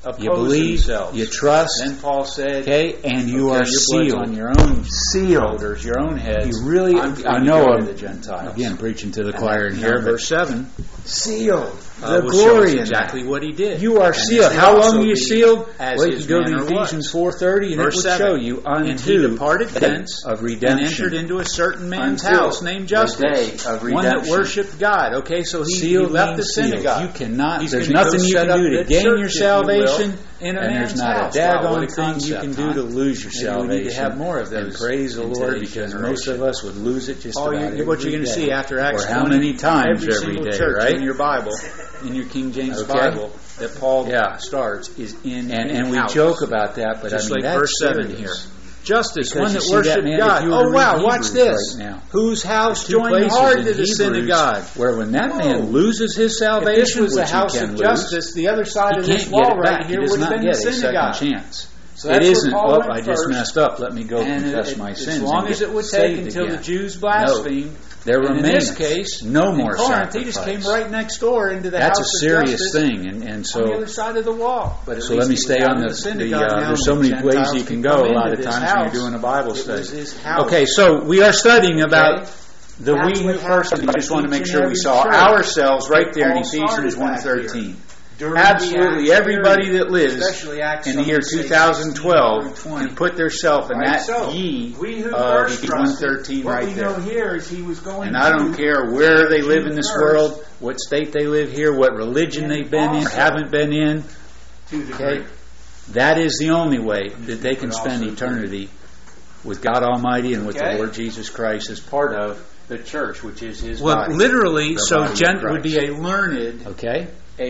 you believe, themselves. you trust. Then Paul said, okay, and you are your blood's sealed. on your own Sealed. shoulders, your own heads. You really, I'm free I to know go to I'm, the Gentiles. again, preaching to the And choir in now here, but verse 7 sealed. will The show us glory in exactly what he did. You are And sealed. this would How long also are you be sealed? as Well, you his can go to manner was. Ephesians 4:30, and Verse it would 7. show you And he unto departed the thence of and redemption. entered into a certain man's Until house named the Justus, day of one that redemption. worshipped God. Okay, so he Sealed left the means sealed. synagogue. You cannot. He's There's gonna nothing go you set can up do to the gain church, your if you will, salvation, in a and there's man's not house. a Wow, what daggone a thing you can concept, do to lose your Maybe we salvation. need to have more of And those praise the in Lord, today's because generation. most of us would lose it just Paul, about what you're going to see after Acts Or how 20, many times every every single day, church right? in your Bible, in your King James Okay. Bible, that Paul Yeah. starts is in And we house. joke about that, but Just I mean like that's verse 7 serious. here. Justus, Because one you that see that, worshipped man, if God. you were Oh to read wow, watch Hebrews this. right now. Whose house Two joined places hard in to the Hebrews synagogue. where when that man Whoa. loses his If salvation, this was the which house he can of lose, Justus, the other side he of can't this get wall it right back. here He does would have not been get the a synagogue. second chance. So It that's where isn't, Paul oh, went I just first. messed up, let me go And confess my sins. as long and as get it would take saved until again. the Jews blasphemed. There And in remains this case, no more in Corinth, he just sacrifice. came right next door into the That's house a serious of Justus thing, and on the so other side of the wall. But at so let least me he stay was on down in the synagogue now, there's so and many the ways Gentiles you can could go come a lot into of this times when house. you're doing a Bible It study. was his house. Okay, so we are studying about Okay. the That's we what first. happened I just want to make each sure and we every saw church. ourselves right there in Paul started Ephesians back 1:13. During Absolutely the Acts everybody period, that lives especially Acts in the year 16 2012 through 20. can put theirself in Right, that so, ye we who of first Ephesians trusted, 1:13 what right we there. know here is he was going And I don't to care where they live in this first world, what state they live here, what religion and they've been in or also haven't been in. to the Okay, Greek. that is the only way that they can But spend also eternity with God Almighty and with Okay. the Lord Jesus Christ as part of the church, which is His Well, body. literally, The so body of gent would Christ. be a learned, Okay.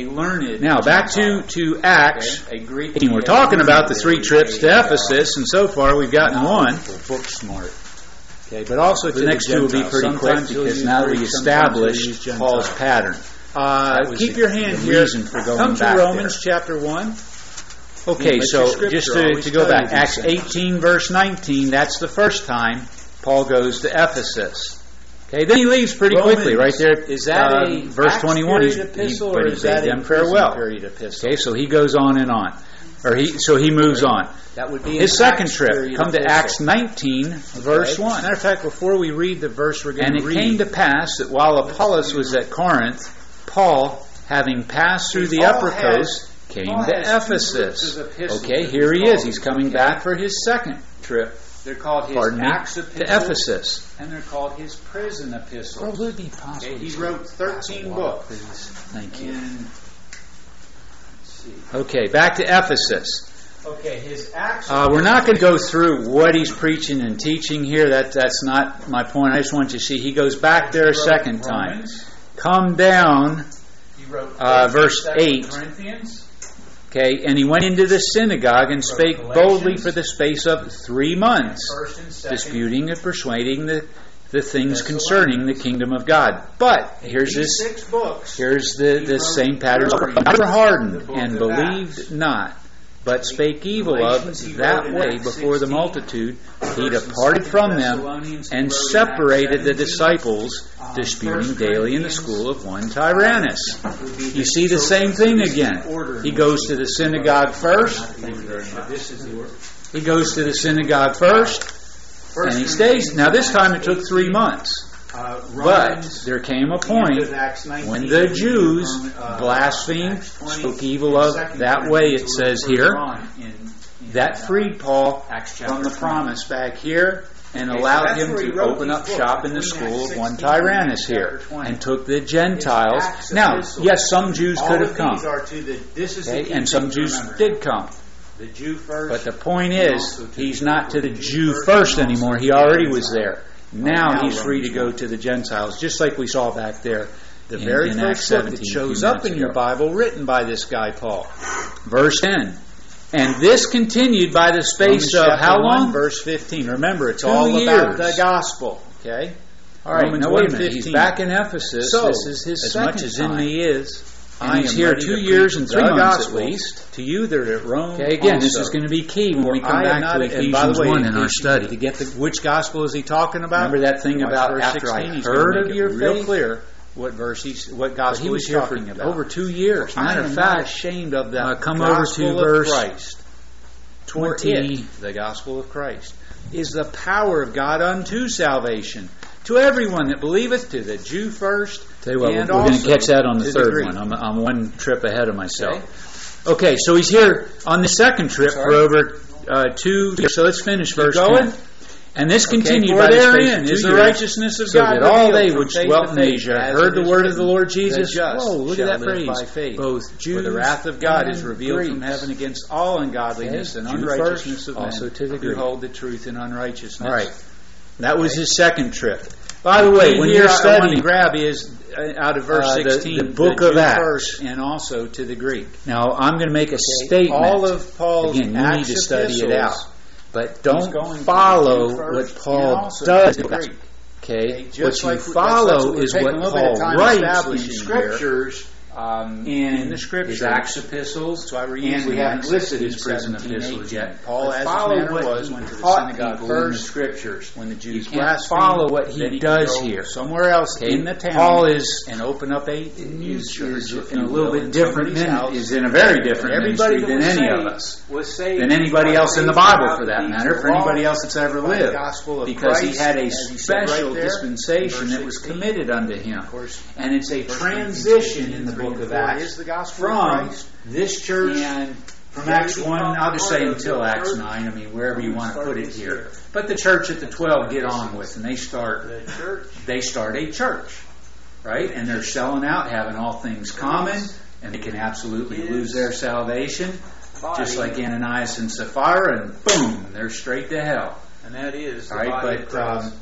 a Now back Gentile. to Acts. Okay, a Greek. We're talking about the 3 trips to Ephesus, and so far we've gotten one. Book smart. Okay, but also the next 2 will be pretty quick Sometimes he'll because use now Greek, we sometimes he'll established use Gentile. Paul's pattern. That was Keep the- your hand the here. reason for going Come to back Romans there. chapter 1. Okay, Let so your scripture just to always go tell back, you these Acts things. 18 verse 19, that's the first time Paul goes to Ephesus. Okay, then he leaves pretty quickly, right there. Is that a verse Acts 21? period epistle, or is that them a farewell. prison period epistle? Okay, so he goes on and on, so he moves on. That would be His an second Acts trip, period come to epistle. Acts 19, verse Okay. 1. Matter of fact, before we read the verse we're going And to it read, came to pass that while Apollos was at Corinth, Paul, having passed through the upper coast, came Paul to has 2 Ephesus. groups of epistles Okay, that here we he call is. He's them. coming Okay. back for his second trip. They're called his Pardon me, Acts to epistles, Ephesus. and they're called his prison epistles. would it be possible? Okay, he wrote 13 books. Thank you. In, let's see. Okay, back to Ephesus. Okay, his Acts. We're not going to go through what he's preaching and teaching here. That's not my point. I just want you to see he goes back there a second time. Romans. Come down, He wrote verse 8. Corinthians. Okay, and he went into the synagogue and spake boldly for the space of 3 months, First and second. disputing and persuading the things concerning the kingdom of God. But here's These this. 6 books. Here's the same pattern. Never hardened and believed not, but spake evil of that way before the multitude. He departed from them and separated the disciples, disputing daily in the school of one Tyrannus. You see the same thing again. He goes to the synagogue first. He goes to the synagogue first, and he stays. Now this time it took 3 months. But there came a point when the Jews blasphemed, spoke evil of that way, it says here, that freed Paul from the promise back here and allowed him to open up shop in the school of one Tyrannus here and took the Gentiles. Now, yes, some Jews could have come, okay, and some Jews did come. The Jew first. But the point is, he's not to the Jew first anymore. He already was there. Now he's free to go to the Gentiles, just like we saw back there The in very Acts first book 17 that a shows few up minutes in your ago. Bible, written by this guy Paul. Verse 10. And this continued by the space Romans of chapter how 1, long? verse 15. Remember, it's 2 all about years. the gospel. Okay? All right, Romans now wait a minute. 1:15. He's back in Ephesus. So, this is his as second much as time. in me is, And I he's am here ready 2 to years preach and 3 the months gospel at least. to you that are at Rome. Okay, again, this also. is going to be key when we come I am back not, to and Ephesians by the way, 1 in our Ephesians- study. To get which gospel is he talking about? Remember that thing Watch about verse after 16, I he's gonna heard make of it your real faith clear. what gospel he was he's here talking for about. over 2 years. I Matter am of not fact, ashamed of that. come over to verse Christ. 20. The gospel of Christ is the power of God unto salvation to everyone that believeth, to the Jew first. Tell you what, and we're going to also catch that on the to third Greek. one. I'm one trip ahead of myself. Okay, so he's here on the second trip Sorry. for over 2 years. So let's finish verse going? 10. And this continued For by the space therein of 2 is the years, righteousness of so God that all revealed they from which faith dwelt to in faith, Asia as heard it the is word of the written, Lord Jesus. the just Whoa, look at shall that live phrase. by faith. Both Jews For the wrath of God is and revealed from Greeks. heaven against all ungodliness and Jew unrighteousness first, of men also to the who Greek. hold the truth in unrighteousness. All right. That was his second trip. By the way, when Here you're I want studying, to grab is out of verse the 16, book of Jew Acts. first and also to the Greek. now I'm going to make a statement. All of Paul's Again, you need Acts to study it epistles, out. But he's don't going to follow the Jew what first Paul and also does. to the Greek. Okay? Just What you like follow we're is taking what a little bit of Paul time writes in establishing Scriptures. in the Scriptures, his Acts epistles, so I read and we haven't listed his 16, prison 17, epistles 18. yet. Paul, But as his follow manner what was, he went to the taught synagogue people in the first. Scriptures. When the You Jews can't blasphemed, follow what then he could does go here. somewhere else Okay? in the town. Paul is and open up a is church, if in a you little will, bit in different somebody's house. is in a very different Everybody ministry that than was any saved of us, was saved than anybody by else in the faith Bible, without for that the matter, for law, anybody else that's ever by the lived, gospel of because Christ, he had a as he said special right there, dispensation verse that was 16. committed unto him, Of course, and it's a 1 transition in the book of 4 Acts is the gospel of from Christ. this church And from they Acts 1, become I'll just say part of until the Acts church 9, I mean, wherever you want to put it started here. here. But the church at the 12 get on with, and they start a church, right? And they're selling out, having all things common, and they can absolutely lose their salvation, just like Ananias and Sapphira, and boom, they're straight to hell. And that is the All right, body of but Christ.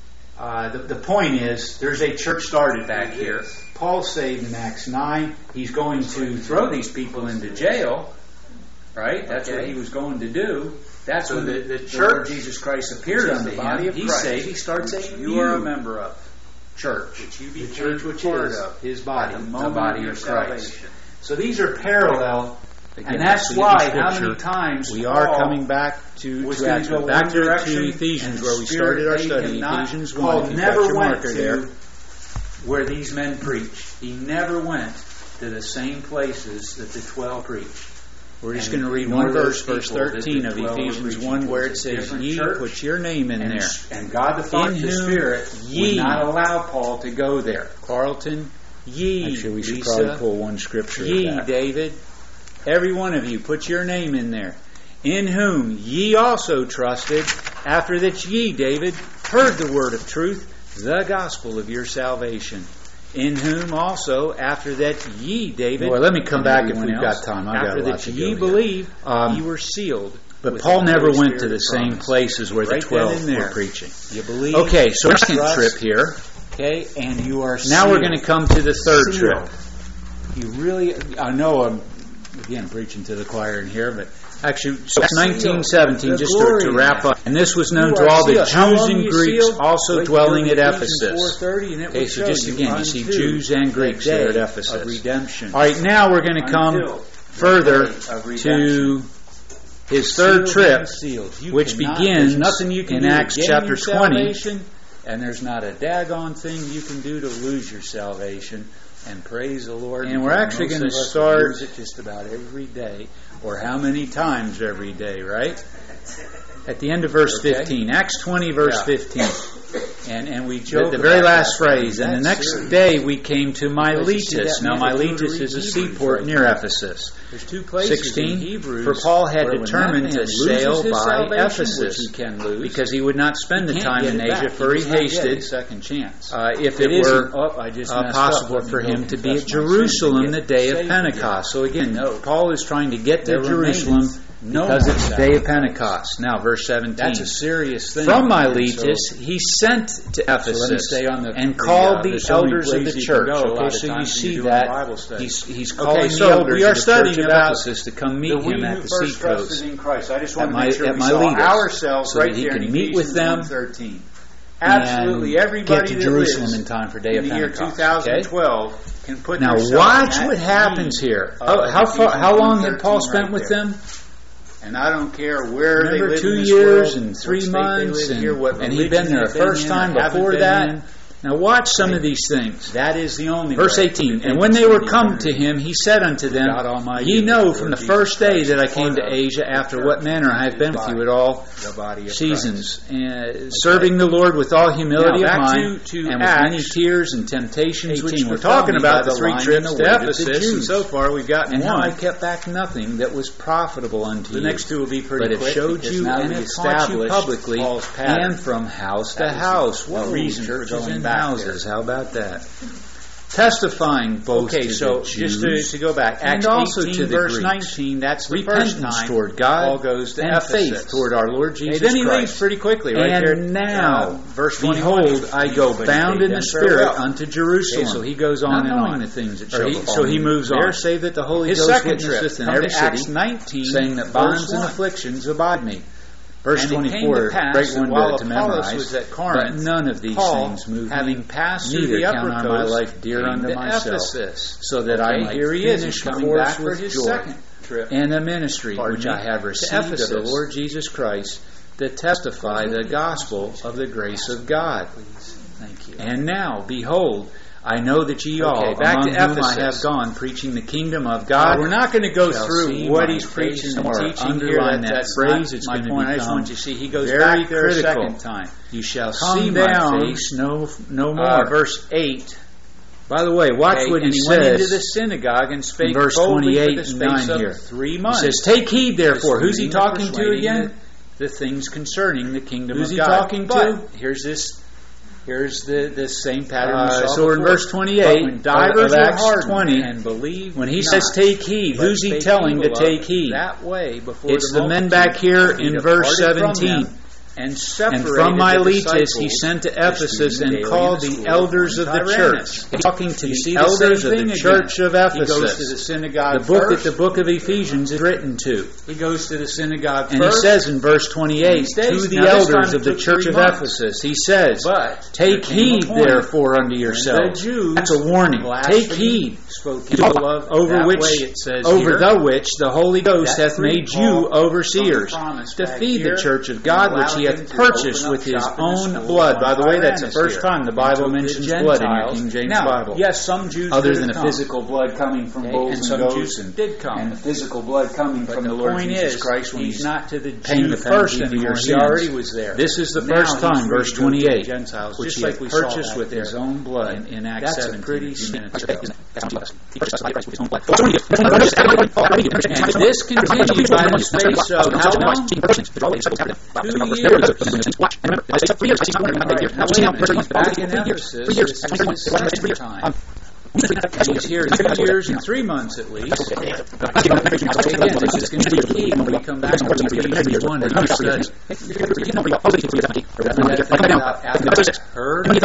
the point is, there's a church started back here. Paul's saved in Acts 9. He's going to throw these people into jail, right? That's what he was going to do. That's So when the the Lord church Jesus Christ appeared is unto the body him. of He's Christ, saved. He starts which a you are a new member of. church. Which you The became church which part is of his body, at the the moment body of of your Christ. salvation. So these are parallel, Again, and that's see it in why how Scripture. many times We are Paul coming back to was Acts, going to go back one to direction, Ephesians, and where we the Spirit started our made study. him not. Ephesians 1. Paul if you've never got your went marker to there. where these men preached. He never went to the same places that the 12 preached. We're just And going to read ignore one verse, those verse people that 13 the of 12 were Ephesians preaching 1, to. where It it was a says, different "Ye church. put your name in there." And God the Father, In the whom Spirit, ye- would not allow Paul to go there. Carlton, ye, Actually, we should Lisa, probably pull one scripture of ye, that. David, every one of you, put your name in there. In whom ye also trusted, after that ye, David, heard the word of truth, the gospel of your salvation. In whom also, after that ye, David, Well, let me come and back if everyone we've else, got time. I've got after a lot that to ye go here. believe, Um, ye were sealed. But with Paul the never Holy went to Spirit the of same promise. places where the Write that 12 in there. were preaching. You believe. Okay, so our second trust, trip here. Okay, and you are Now sealed. we're going to come to the third Sealed. trip. You really, I know I'm, again, preaching to the choir in here, but Actually, so it's 1917, The just glory to in wrap that. up. And this was known You to are all the sealed. How Jews long are and you Greeks sealed? also Wait dwelling till at Ephesians Ephesus. 4:30, and it Okay, will so show just you again, you see unto Jews and Greeks the there at day Ephesus. of redemption. All right, now we're going to come Until further the day of to his third Sealed trip, and sealed. You which cannot- begins there's nothing you can in do to Acts gain chapter your 20. salvation, and there's not a daggone thing you can do to lose your salvation. And praise the Lord. And we're because actually most gonna of us start- lose it just about every day, or how many times every day, right? at the end of verse Okay. 15. Acts 20, verse Yeah. 15. And we The, joke the very about last that. phrase. And the That's next serious. day we came to Because you see, Miletus. that Now means if you were to Miletus read is a Hebrews seaport right near now, Ephesus. There's two places in 16. Hebrews For Paul had where when determined that to man sail loses his by salvation, Ephesus, which he can lose, because he would not spend the he time can't in get it Asia, back. for he does not get hasted, a second chance. if It it were isn't, I just messed up. possible Let me for go him to be confess at my sins Jerusalem and the get day of saved Pentecost. So again, No. Paul is trying to get to There Jerusalem remaineth no because more it's the day of sacrifice. Pentecost. Now, verse 17. That's a serious thing. From And Miletus, he sent to Ephesus let me stay on and called the there's so many elders of the places you can church. go a lot Okay, of so you times when see you're doing that Bible study. he's calling Okay, the so elders we are of the studying church of about Ephesus to come meet him at the first seacoast. trusted in Christ. I just At want to make sure we Miletus, saw ourselves so right that he there can in meet with Ephesians them 1:13. Absolutely and everybody get to that Jerusalem lives in time for day of in the year Pentecost. 2012 can put Now themselves watch at what happens need here. of How long had Ephesians Paul 1:13 spent right with there. them? And I don't care where Remember, they live 2 in this years world, and what 3 state they months, live here, what and he'd been religion there a they've been first in time or haven't before been that. in. Now watch some of these things. That is the only Verse way. 18, and when they were come to him, he said unto them, God Almighty, Ye know Lord from the Jesus first day Christ, that I came to part of Asia, the after church, what manner I have been with you at all the body of seasons, serving the Lord with all humility Now, of back mind, to and with Acts many tears and temptations, which 18. were We're talking about the three 3 trips trips to to Ephesus, Ephesus, and so far we've gotten and how one. I kept back nothing that was profitable unto The you. next two will be pretty but have quick, showed because you now and we have taught you established publicly Paul's pattern. and from house to That was house. the What reason for churches going and back houses? How about that? Testifying both Okay, to so the Jews, just to go back, and Acts also 18, to the verse Greeks. 19, that's the first repentance time toward God, Paul goes to and Ephesus. faith toward our Lord Jesus Then he Christ. leaves pretty quickly, right and there. now, Verse 21. behold, I go But bound he in the bade them Spirit farewell. unto Jerusalem. Okay, so he goes on not and knowing on. the things that Or shall he- befall so he me. moves on. There save that the Holy His Ghost second trip, witnesseth in come every to Acts city, 19, saying that verse bonds and 1. afflictions abide me. Verse And it came 24, to pass great that one while to Apollos memorize, was at but Corinth, none of these Paul, things move having me, passed through neither the count upper I my coast, life dear came unto to myself, Ephesus. so that I Okay, might here he is. finish He's the coming course back for with his joy, second trip. and a ministry Pardon which me, I have to received of the Ephesus. Lord Jesus Christ, to testify the gospel of the grace of God. Thank you. And now, behold, I know that ye all, Okay, back among to whom Ephesus. I have gone, preaching the kingdom of God. We're not going to go shall through see what my he's preaching face and or teaching here. underline that That's phrase. not It's my going to point. I just become want you to see he goes very back there critical. a second time. You shall Come see down, my face no more. Verse 8. By the way, watch Okay, what and he went into the says. synagogue and spake in verse boldly 28 for the and space 9 of here. 3 He months. says, Take heed therefore. Who's he Persuading talking and to persuading again? The things concerning the kingdom Who's of he God. talking to? But here's the same pattern we saw So in before. verse 28, But when divers of were Acts hardened 20, and believe when he not, says take heed, but who's he spake telling to evil take of heed? that way before It's the men multitude, back here he in verse departed from 17. them, And and separated from the Miletus he disciples, sent to the Ephesus students and daily in called the the school elders of the Tyrannus. church. He's talking to You the see the elders same of thing the again. church of He goes to Ephesus. the synagogue The book first. that the book of Ephesians is written to. He goes to the synagogue And he first. says in verse 28, He stays. to the Now, this elders time of the it took church 3 of months. Ephesus, he says, But Take there came a heed point therefore unto when yourselves. the Jews That's a warning. Take blasphemed, heed. spoke evil of Over that which, way it says over here. the which the Holy Ghost That hath made freed you Paul overseers, from the promise to back feed here the church of God, and which he allowed hath him to purchased open with up his shop in the own school blood. on By the way, that's the Tyrannus first here. time the Bible And to mentions the blood in your Gentiles. King James Now, Bible. yes, some Jews Other did than the come. physical blood coming from Okay, bulls and and some goats Jews did come. and the physical blood coming But from the the Lord point Jesus is, Christ when he's not to the paying Jew the first penalty for your anymore. He sins. already was there. This is the Now first he's time, free verse to go to the 28, Gentiles, which just he like hath we saw purchased back with there his own blood in Acts That's 17 a pretty a few minutes significant. ago. And this continued by the space of how long? 2 years. Back in Ephesus, this is his second time. He's here 2 years and 3 months at least. Again, this is going to be key when we come back to Ephesians 1 and our study. Heard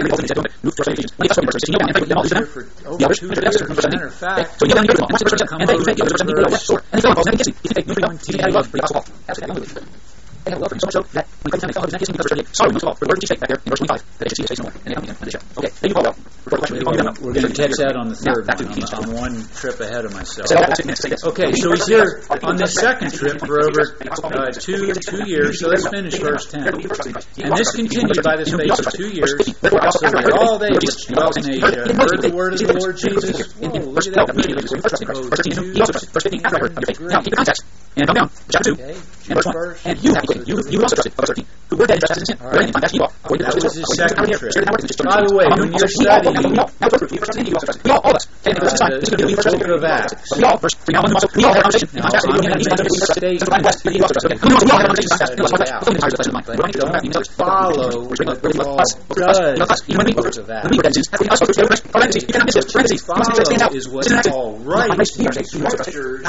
for over 2 years. As a matter of fact, come over to verse 20. They have love for him so much so that when he comes down to follow his sorry, most of all, for the word that you say back there in verse 25, that they should see his face no more, and they come again on the show. Okay, then you follow. We're going to catch that on the third one. I'm one trip ahead of myself. Okay, so he's here on this second trip for over 2 years, so let's finish verse 10. And this continued by the space of 2 years, so that all they which dwelt in Asia heard the word of the Lord Jesus. Whoa, look at that phrase. And come down, chapter 2, Okay, and verse 1. And you have quickened, you also trusted, verse 13, who were dead in trespasses and sin. Wherein find that you are, according to that the was his second trip. By the way, when you're studying, we all of us, the book of Acts. we all, verse 3, now we all had a conversation. Now, I'm going to make a statement. Don't follow what Paul does in the book of Acts. Follow is what Paul writes in the scriptures.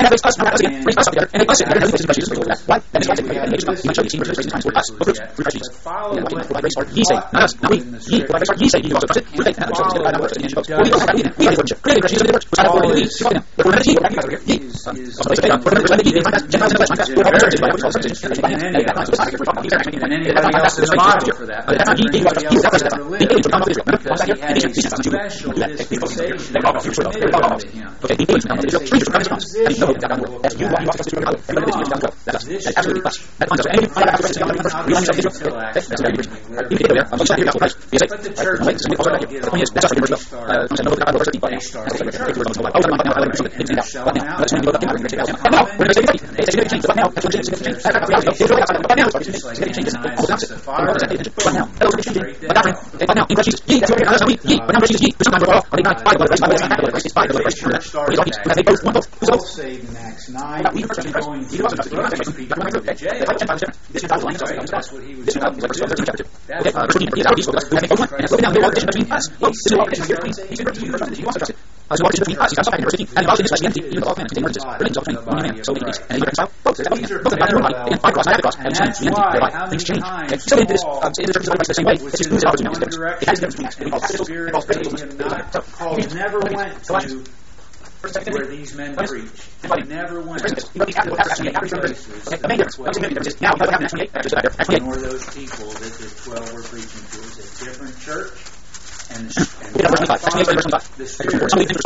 Than anybody else in the Bible for that. Anybody else that ever lived, because he had a special dispensation committed unto him. And it's a transition in the book of Acts Saved in Acts 9, going through the people to the jail. That's what he was going to do. That's what he never went to where these men preached. He never went to places nor those people that the 12 were preaching to. It was a different church. And the Spirit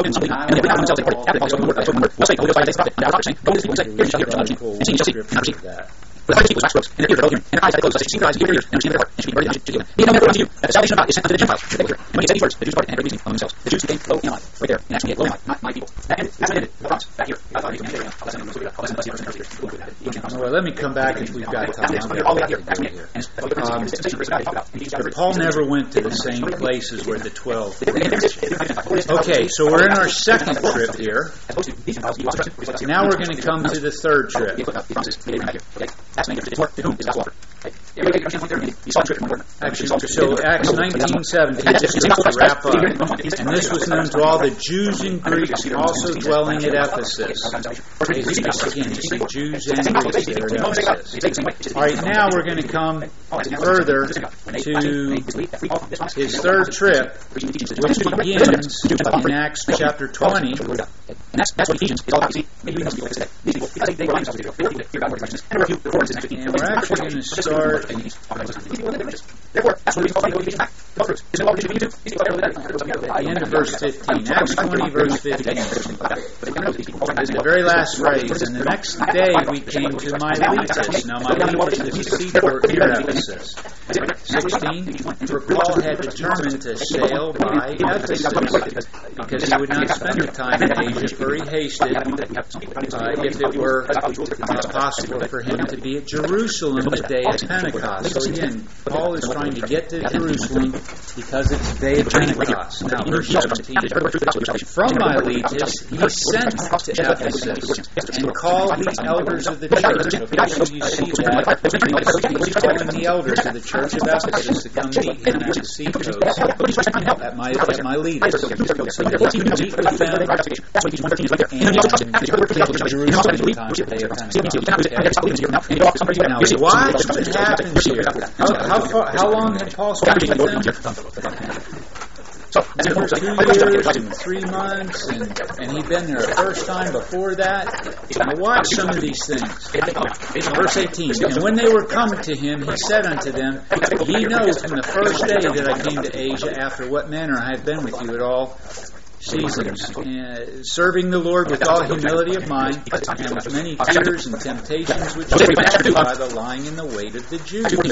well, let me come back if we've got time. Paul never went to the same places where the 12 were. Okay, so we're in our second trip here. Now we're going to come to the third trip. Actually, so Acts 19:17, just to wrap up. And this was known to all the Jews and Greeks also dwelling at Ephesus. Again, you see Jews and Greeks there at Ephesus. All right, now we're going to come further to his third trip, which begins in Acts chapter 20. And we're actually going to start at the end of verse 15. Acts 20, verse 15. Is the very last phrase. And the next day we came to Miletus. Now Miletus is a seaport near Ephesus. 16. For Paul had determined to sail by Ephesus because he would not spend the time in Asia, for he hasted if it were possible for him to be at Jerusalem the day of Pentecost. So again, Paul is trying to get to Jerusalem because it's the day of Pentecost. Now, verse 17. From Miletus he sent to Ephesus and called the elders of the church. Okay, so you see that he's calling the elders of the church of Ephesus to come meet him at the seacoast at Miletus. So he meet with them and get to Jerusalem the time of the day of Pentecost. Okay? Now, watch what happens here. How long had Paul spent with them? 2 years and 3 months, and he'd been there a first time before that. Now watch some of these things. Verse 18, and when they were come to him, he said unto them, Ye know from the first day that I came to Asia, after what manner I have been with you at all seasons, serving the Lord with all humility of mind, and with many tears and temptations which were by the lying in the wait of the Jews, that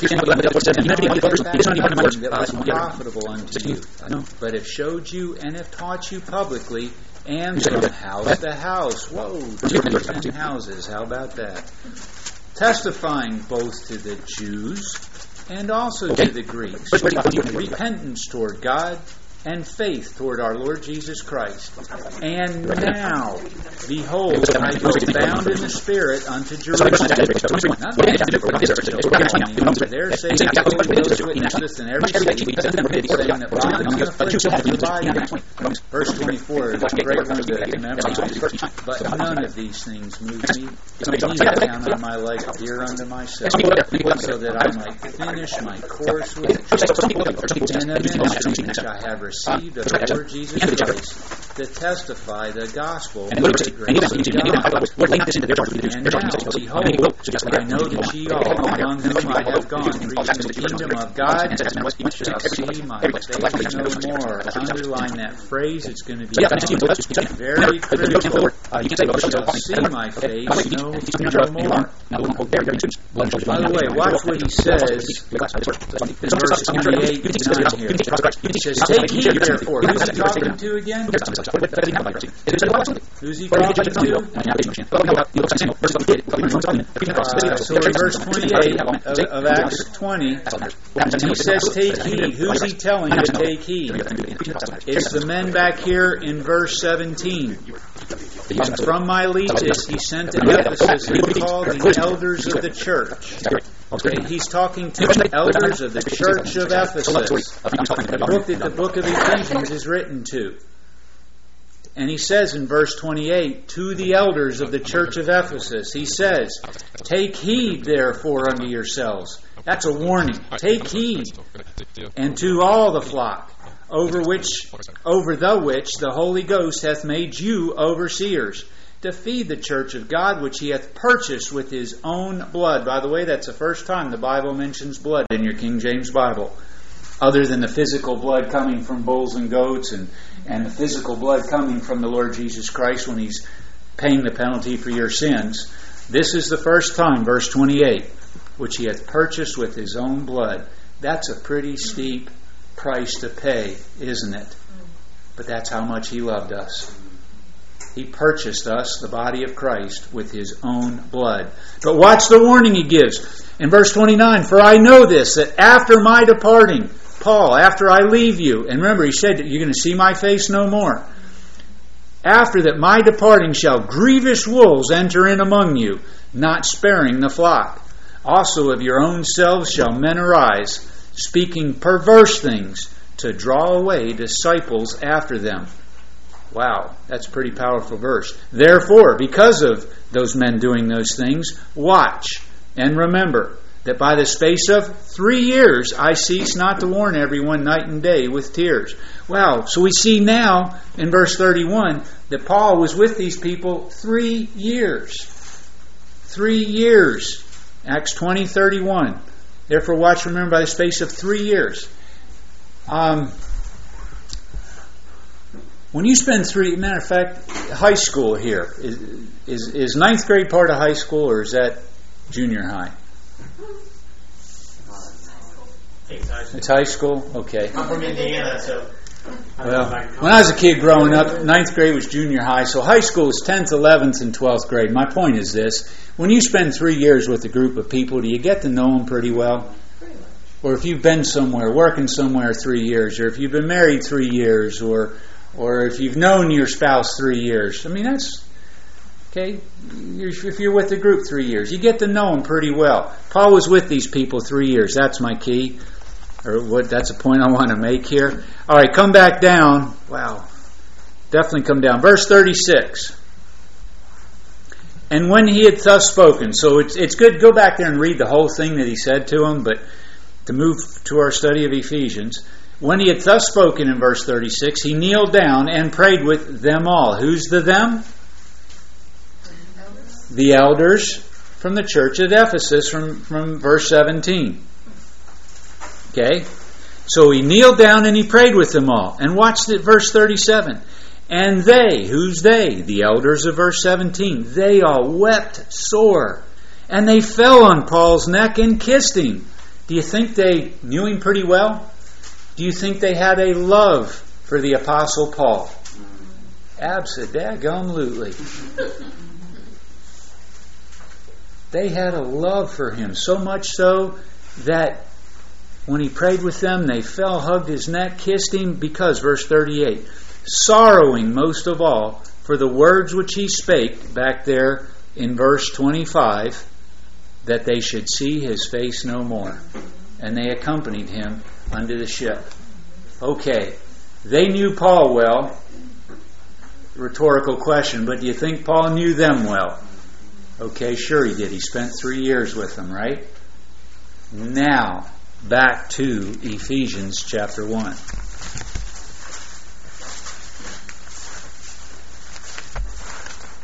was profitable unto you, but have showed you and have taught you publicly, and from house to house. Whoa, 10 houses, how about that? Testifying both to the Jews and also to the Greeks, repentance toward God and faith toward our Lord Jesus Christ. And now, behold, I go bound in the Spirit unto Jerusalem. Not there saying those witnesses in every city, saying that bonds and afflictions abide. Verse 24 is a great one to memorize. But none of these things move me. Neither count on my life dear unto myself, so that I might finish my course with joy in the ministry which I have received of the Lord Jesus Christ, to testify the gospel. And now, behold, I know that ye all, among whom I have gone, preaching the kingdom of God, shall see my face no more. Underline that phrase. It's going to be very critical. Shall see my face no more. By the way, watch what he says in verse 28 and 9 here. He says, take heed therefore. Who's he talking to again? Who's he talking to? So in verse 28 of Acts 20, he says take heed. Who's he telling to take heed? It's the men back here in verse 17. And from Miletus he sent to Ephesus and called the elders of the church. Okay, he's talking to the elders of the church of Ephesus, the book that the book of Ephesians is written to. And he says in verse 28, to the elders of the church of Ephesus, he says, take heed therefore unto yourselves. That's a warning. Take heed. And to all the flock, over the which the Holy Ghost hath made you overseers, to feed the church of God, which he hath purchased with his own blood. By the way, that's the first time the Bible mentions blood in your King James Bible, other than the physical blood coming from bulls and goats and the physical blood coming from the Lord Jesus Christ when he's paying the penalty for your sins. This is the first time, verse 28, which he hath purchased with his own blood. That's a pretty steep price to pay, isn't it? But that's how much he loved us. He purchased us, the body of Christ, with his own blood. But watch the warning he gives. In verse 29, for I know this, that after my departing, Paul, after I leave you, and remember he said that you're going to see my face no more. After that my departing shall grievous wolves enter in among you, not sparing the flock. Also of your own selves shall men arise, speaking perverse things, to draw away disciples after them. Wow, that's a pretty powerful verse. Therefore, because of those men doing those things, watch and remember that by the space of 3 years I cease not to warn everyone night and day with tears. Wow, so we see now in verse 31 that Paul was with these people 3 years. 3 years. Acts 20:31. Therefore, watch, remember, by the space of 3 years. When you spend matter of fact, high school here, is ninth grade part of high school, or is that junior high? It's high school? Okay. I'm from Indiana, so... Well, when I was a kid growing up, ninth grade was junior high, so high school is 10th, 11th, and 12th grade. My point is this. When you spend 3 years with a group of people, do you get to know them pretty well? Or if you've been somewhere, working somewhere 3 years, or if you've been married 3 years, or if you've known your spouse 3 years. I mean, that's... Okay? If you're with the group 3 years, you get to know them pretty well. Paul was with these people 3 years. That's my key. That's a point I want to make here. All right, come back down. Wow. Definitely come down. Verse 36. And when he had thus spoken, so it's good to go back there and read the whole thing that he said to them, but to move to our study of Ephesians, when he had thus spoken in verse 36, he kneeled down and prayed with them all. Who's the them? The elders from the church at Ephesus from verse 17. Okay? So he kneeled down and he prayed with them all. And watch verse 37. And they, who's they? The elders of verse 17. They all wept sore. And they fell on Paul's neck and kissed him. Do you think they knew him pretty well? Do you think they had a love for the Apostle Paul? Abso-daggum-lutely. They had a love for him, so much so that when he prayed with them, they fell, hugged his neck, kissed him, because, verse 38, sorrowing most of all for the words which he spake, back there in verse 25, that they should see his face no more. And they accompanied him unto the ship. Okay, they knew Paul well. Rhetorical question, but do you think Paul knew them well? Okay, sure he did. He spent 3 years with them, right? Now, back to Ephesians chapter 1.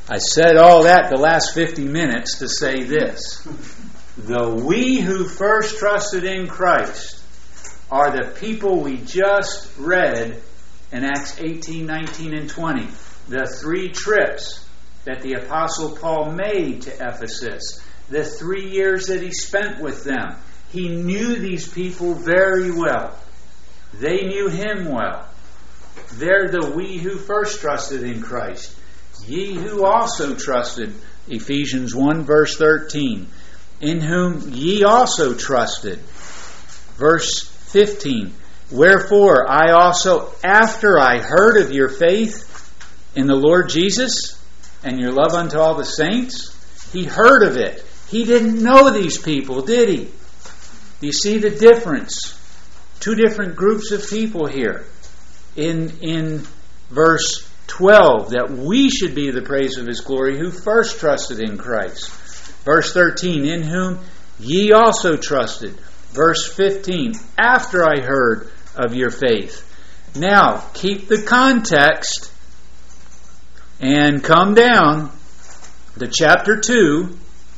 I said all that the last 50 minutes to say this. The we who first trusted in Christ are the people we just read in Acts 18, 19, and 20. The 3 trips that the Apostle Paul made to Ephesus. The 3 years that he spent with them. He knew these people very well. They knew him well. They're the we who first trusted in Christ. Ye who also trusted, Ephesians 1 verse 13, in whom ye also trusted. Verse 15, wherefore I also, after I heard of your faith in the Lord Jesus and your love unto all the saints, he heard of it. He didn't know these people, did he? Do you see the difference? 2 different groups of people here. In verse 12, that we should be the praise of his glory who first trusted in Christ. Verse 13, in whom ye also trusted. Verse 15, after I heard of your faith. Now, keep the context and come down to chapter 2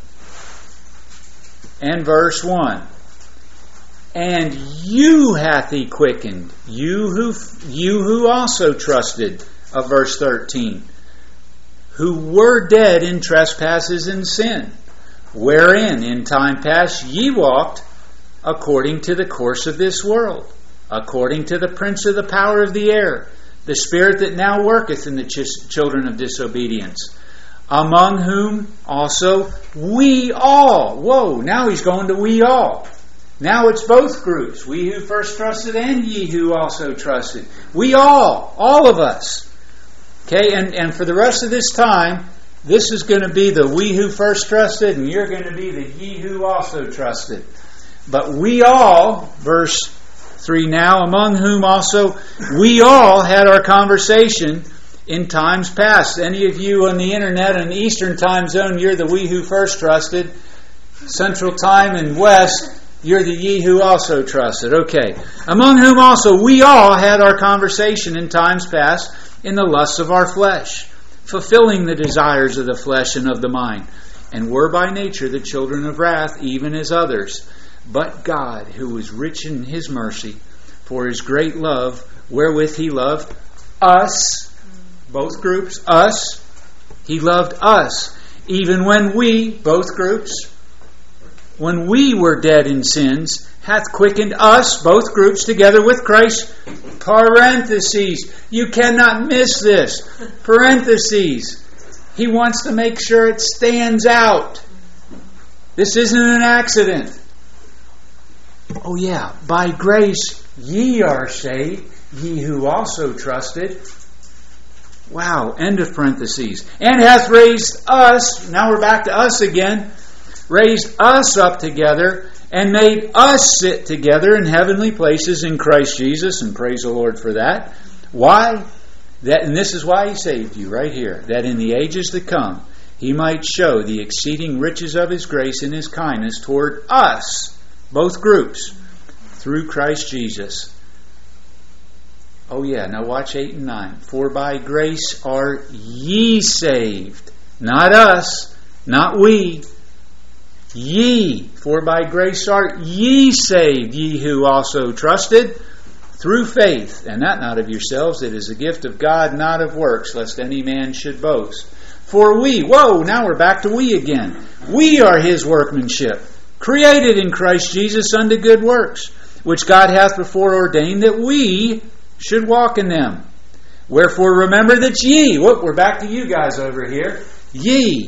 and verse 1. And you hath he quickened, you who also trusted, of verse 13, who were dead in trespasses and sin, wherein in time past ye walked according to the course of this world, according to the prince of the power of the air, the spirit that now worketh in the children of disobedience, among whom also we all. Whoa, now he's going to we all. Now it's both groups. We who first trusted and ye who also trusted. We all of us. Okay, and for the rest of this time, this is going to be the we who first trusted, and you're going to be the ye who also trusted. But we all, verse 3 now, among whom also we all had our conversation in times past. Any of you on the internet in the Eastern time zone, you're the we who first trusted. Central time and West, you're the ye who also trusted. Okay. Among whom also we all had our conversation in times past in the lusts of our flesh, fulfilling the desires of the flesh and of the mind, and were by nature the children of wrath, even as others. But God, who was rich in his mercy, for his great love, wherewith he loved us, both groups, us, he loved us, even when we, both groups, when we were dead in sins, hath quickened us, both groups, together with Christ. Parentheses. You cannot miss this. Parentheses. He wants to make sure it stands out. This isn't an accident. Oh yeah, by grace ye are saved, ye who also trusted. Wow, end of parentheses. And hath raised us, now we're back to us again, raised us up together and made us sit together in heavenly places in Christ Jesus, and praise the Lord for that. Why? And this is why he saved you right here, that in the ages to come he might show the exceeding riches of his grace and his kindness toward us, both groups, through Christ Jesus. Oh yeah, now watch 8 and 9. For by grace are ye saved. Not us, not we. Ye, for by grace are ye saved, ye who also trusted, through faith, and that not of yourselves, it is a gift of God, not of works, lest any man should boast. For we, now we're back to we again. We are his workmanship, created in Christ Jesus unto good works, which God hath before ordained that we should walk in them. Wherefore remember that ye, we're back to you guys over here, ye,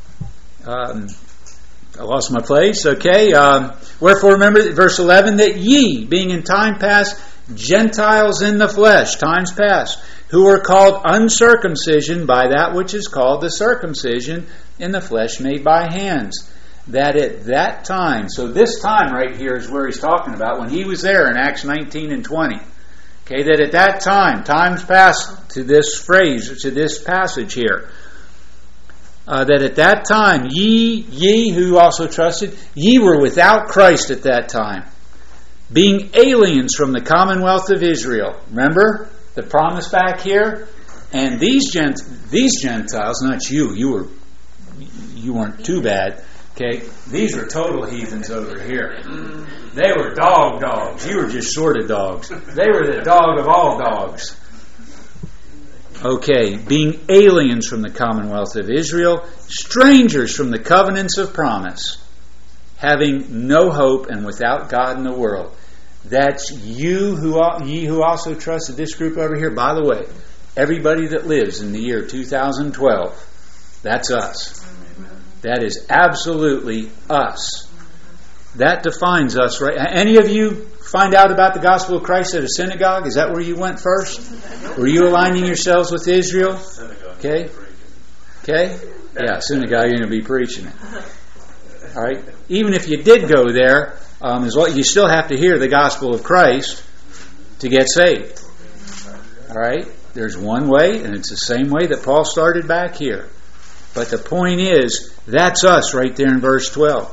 I lost my place, okay. Wherefore remember, verse 11, that ye, being in time past Gentiles in the flesh, times past, who were called uncircumcision by that which is called the circumcision in the flesh made by hands. That at that time, so this time right here is where he's talking about, when he was there in Acts 19 and 20. Okay, that at that time, times past to this phrase, to this passage here, that at that time, ye who also trusted, ye were without Christ at that time, being aliens from the commonwealth of Israel. Remember the promise back here? And these Gentiles, not you, you weren't too bad. Okay, these were total heathens over here. They were dogs. You were just sort of dogs. They were the dog of all dogs. Okay, being aliens from the commonwealth of Israel, strangers from the covenants of promise, having no hope and without God in the world. That's ye who also trusted this group over here. By the way, everybody that lives in the year 2012, that's us. That is absolutely us. That defines us, right? Any of you find out about the gospel of Christ at a synagogue? Is that where you went first? Were you aligning yourselves with Israel? Okay. Yeah, synagogue, you're going to be preaching it. All right. Even if you did go there, you still have to hear the gospel of Christ to get saved. All right. There's one way, and it's the same way that Paul started back here. But the point is, that's us right there in verse 12.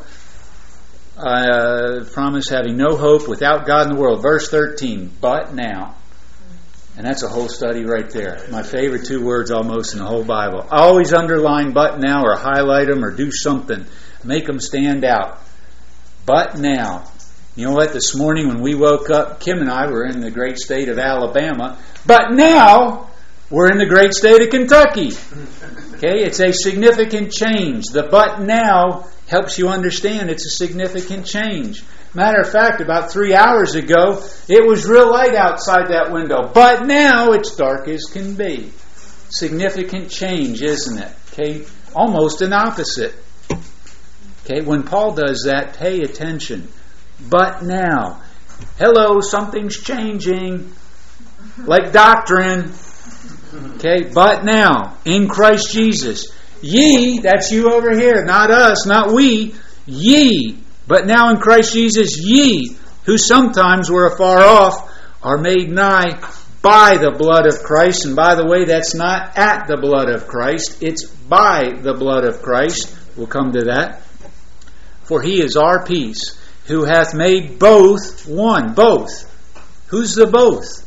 Promise having no hope without God in the world. Verse 13, but now. And that's a whole study right there. My favorite two words almost in the whole Bible. I always underline but now or highlight them or do something. Make them stand out. But now. You know what? This morning when we woke up, Kim and I were in the great state of Alabama. But now we're in the great state of Kentucky. Okay, it's a significant change. The but now helps you understand it's a significant change. Matter of fact, about 3 hours ago, it was real light outside that window. But now it's dark as can be. Significant change, isn't it? Okay, almost an opposite. Okay, when Paul does that, pay attention. But now. Hello, something's changing. Like doctrine. Okay, but now, in Christ Jesus, ye, that's you over here, not us, not we, ye, but now in Christ Jesus, ye, who sometimes were afar off, are made nigh by the blood of Christ. And by the way, that's not at the blood of Christ, it's by the blood of Christ. We'll come to that. For he is our peace, who hath made both one. Both. Who's the both?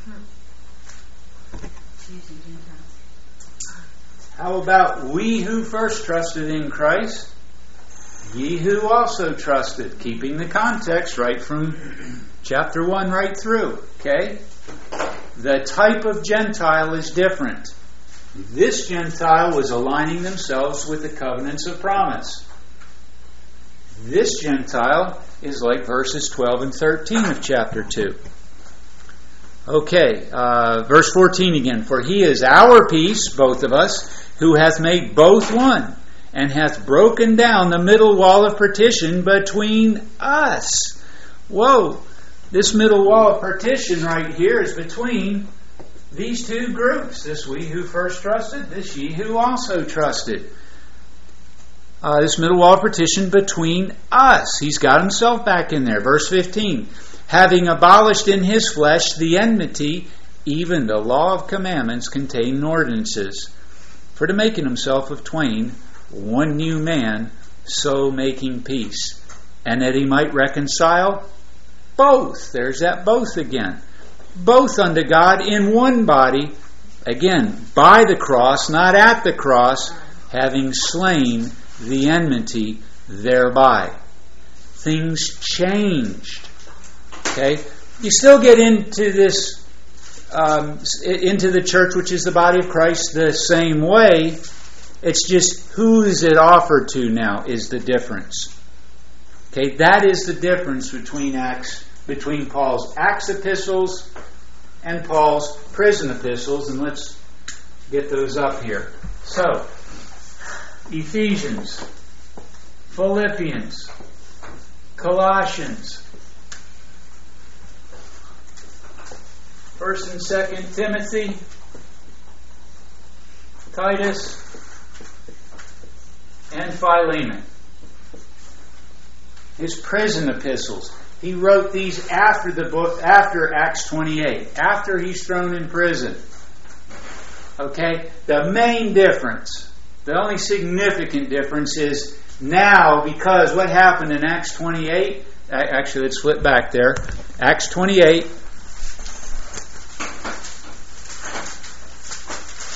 How about we who first trusted in Christ? Ye who also trusted. Keeping the context right from chapter 1 right through. Okay? The type of Gentile is different. This Gentile was aligning themselves with the covenants of promise. This Gentile is like verses 12 and 13 of chapter 2. Okay, verse 14 again. For he is our peace, both of us, who hath made both one, and hath broken down the middle wall of partition between us. Whoa! This middle wall of partition right here is between these two groups. This we who first trusted, this ye who also trusted. This middle wall of partition between us. He's got himself back in there. Verse 15. Having abolished in his flesh the enmity, even the law of commandments contained in ordinances, for to make in himself of twain one new man, so making peace, and that he might reconcile both. There's that both again. Both unto God in one body, again, by the cross, not at the cross, having slain the enmity thereby. Things changed. Okay? You still get into this into the church, which is the body of Christ, the same way. It's just who is it offered to now is the difference. Okay, that is the difference between Paul's Acts epistles and Paul's prison epistles, and let's get those up here. So, Ephesians, Philippians, Colossians, 1st and 2nd Timothy, Titus, and Philemon. His prison epistles. He wrote these after Acts 28, after he's thrown in prison. Okay? The main difference, the only significant difference is now, because what happened in Acts 28, actually let's flip back there. Acts 28,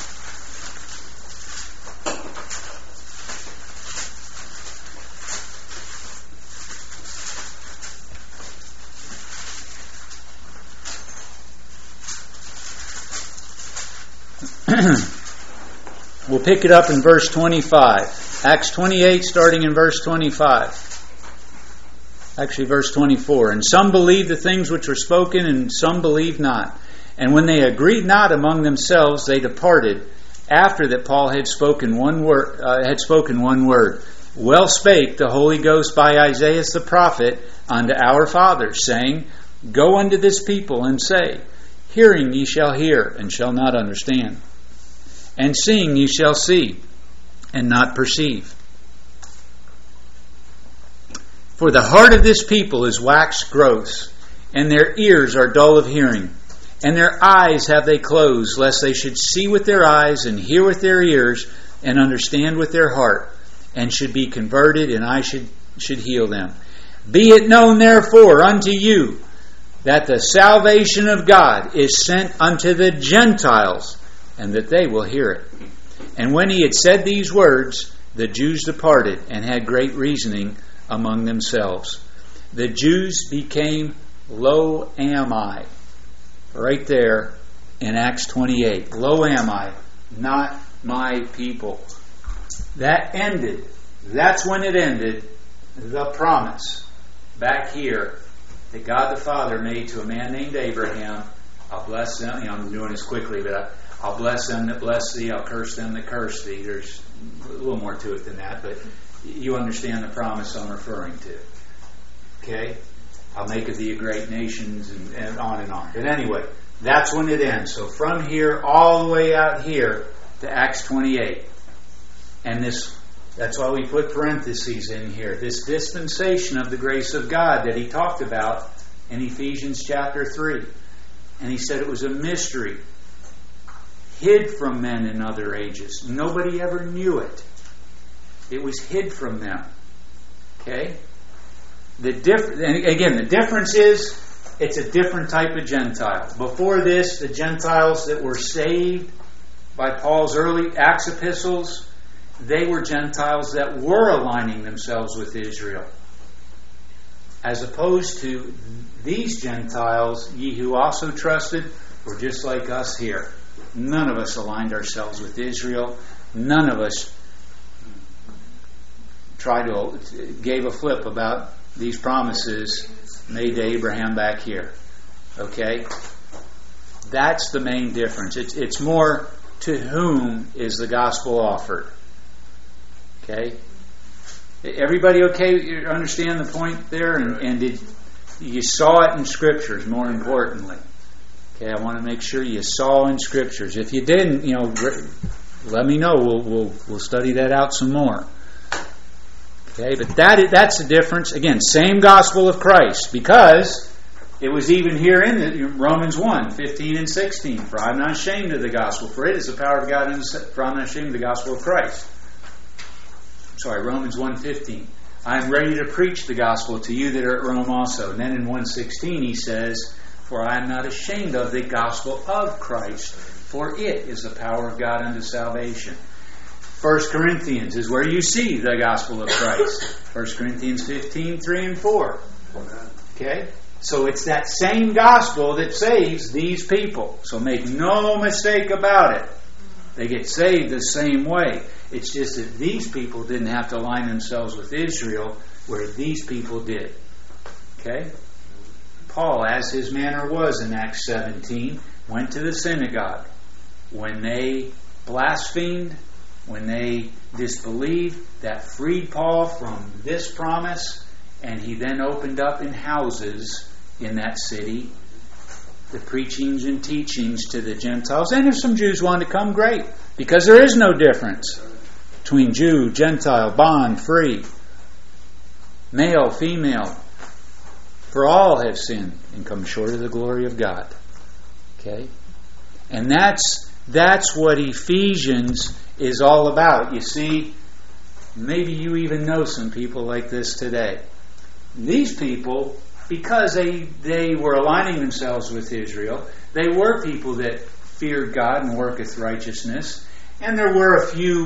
We'll pick it up in verse 25. Acts 28, starting in verse 25. Actually, verse 24. And some believed the things which were spoken, and some believed not. And when they agreed not among themselves, they departed, after that Paul had spoken one word. Well spake the Holy Ghost by Isaiah the prophet unto our fathers, saying, Go unto this people, and say, Hearing ye shall hear, and shall not understand. And seeing ye shall see, and not perceive. For the heart of this people is waxed gross, and their ears are dull of hearing, and their eyes have they closed, lest they should see with their eyes, and hear with their ears, and understand with their heart, and should be converted, and I should heal them. Be it known therefore unto you, that the salvation of God is sent unto the Gentiles, and that they will hear it. And when he had said these words, the Jews departed, and had great reasoning among themselves. The Jews became Lo am I, right there in Acts 28. Lo am I, not my people. That ended. That's when it ended. The promise back here that God the Father made to a man named Abraham. I'll bless them. I'm doing this quickly, but I'll bless them that bless thee. I'll curse them that curse thee. There's a little more to it than that, but you understand the promise I'm referring to. Okay? I'll make of thee a great nation, and on and on. But anyway, that's when it ends. So from here all the way out here to Acts 28. And that's why we put parentheses in here. This dispensation of the grace of God that he talked about in Ephesians chapter 3. And he said it was a mystery, hid from men in other ages. Nobody ever knew it. It was hid from them. Okay? The difference is it's a different type of Gentile. Before this, the Gentiles that were saved by Paul's early Acts epistles, they were Gentiles that were aligning themselves with Israel. As opposed to these Gentiles, ye who also trusted, were just like us here. None of us aligned ourselves with Israel. None of us gave a flip about these promises made to Abraham back here. Okay? That's the main difference. It's more to whom is the gospel offered. Okay? Everybody okay? You understand the point there? And did you saw it in Scriptures, more importantly. Okay, I want to make sure you saw in Scriptures. If you didn't, let me know. We'll study that out some more. Okay, but that's the difference. Again, same gospel of Christ, because it was even here in Romans 1, 15 and 16. For I am not ashamed of the gospel, for it is the power of God, for I am not ashamed of the gospel of Christ. Romans 1:15. I am ready to preach the gospel to you that are at Rome also. And then in 1:16 he says, for I am not ashamed of the gospel of Christ, for it is the power of God unto salvation. 1 Corinthians is where you see the gospel of Christ. 1 Corinthians 15, 3 and 4. Okay? So it's that same gospel that saves these people. So make no mistake about it. They get saved the same way. It's just that these people didn't have to align themselves with Israel, where these people did. Okay? Paul, as his manner was in Acts 17, went to the synagogue. When they blasphemed, when they disbelieved, that freed Paul from this promise, and he then opened up in houses in that city the preachings and teachings to the Gentiles. And if some Jews wanted to come, great, because there is no difference between Jew, Gentile, bond, free, male, female. For all have sinned and come short of the glory of God. Okay? And that's what Ephesians is all about. You see, maybe you even know some people like this today. These people, because they were aligning themselves with Israel, they were people that feared God and worketh righteousness. And there were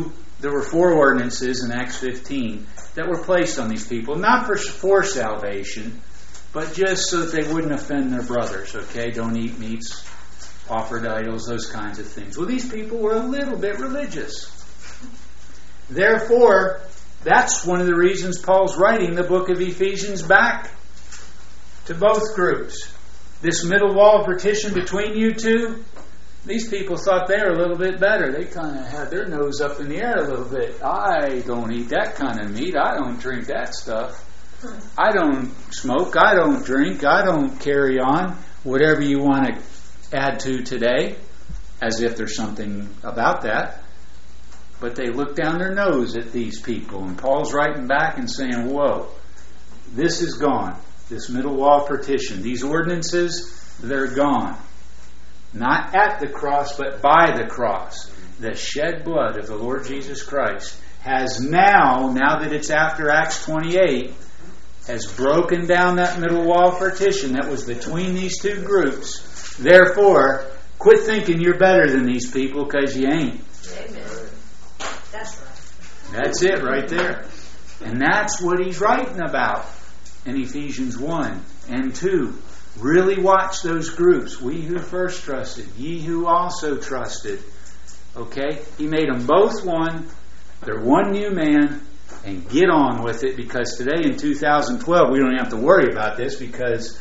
4 ordinances in Acts 15 that were placed on these people, not for salvation, but just so that they wouldn't offend their brothers. Okay, don't eat meats offered idols, those kinds of things. Well, these people were a little bit religious. Therefore, that's one of the reasons Paul's writing the book of Ephesians back to both groups. This middle wall of partition between you two, these people thought they were a little bit better. They kind of had their nose up in the air a little bit. I don't eat that kind of meat. I don't drink that stuff. I don't smoke. I don't drink. I don't carry on. Whatever you want to add to today, as if there's something about that. But they look down their nose at these people. And Paul's writing back and saying, whoa, this is gone. This middle wall partition. These ordinances, they're gone. Not at the cross, but by the cross. The shed blood of the Lord Jesus Christ has now that it's after Acts 28, has broken down that middle wall partition that was between these two groups. Therefore, quit thinking you're better than these people, because you ain't. Amen. That's right. That's it right there. And that's what he's writing about in Ephesians 1 and 2. Really watch those groups. We who first trusted, ye who also trusted. Okay? He made them both one. They're one new man. And get on with it, because today in 2012 we don't have to worry about this, because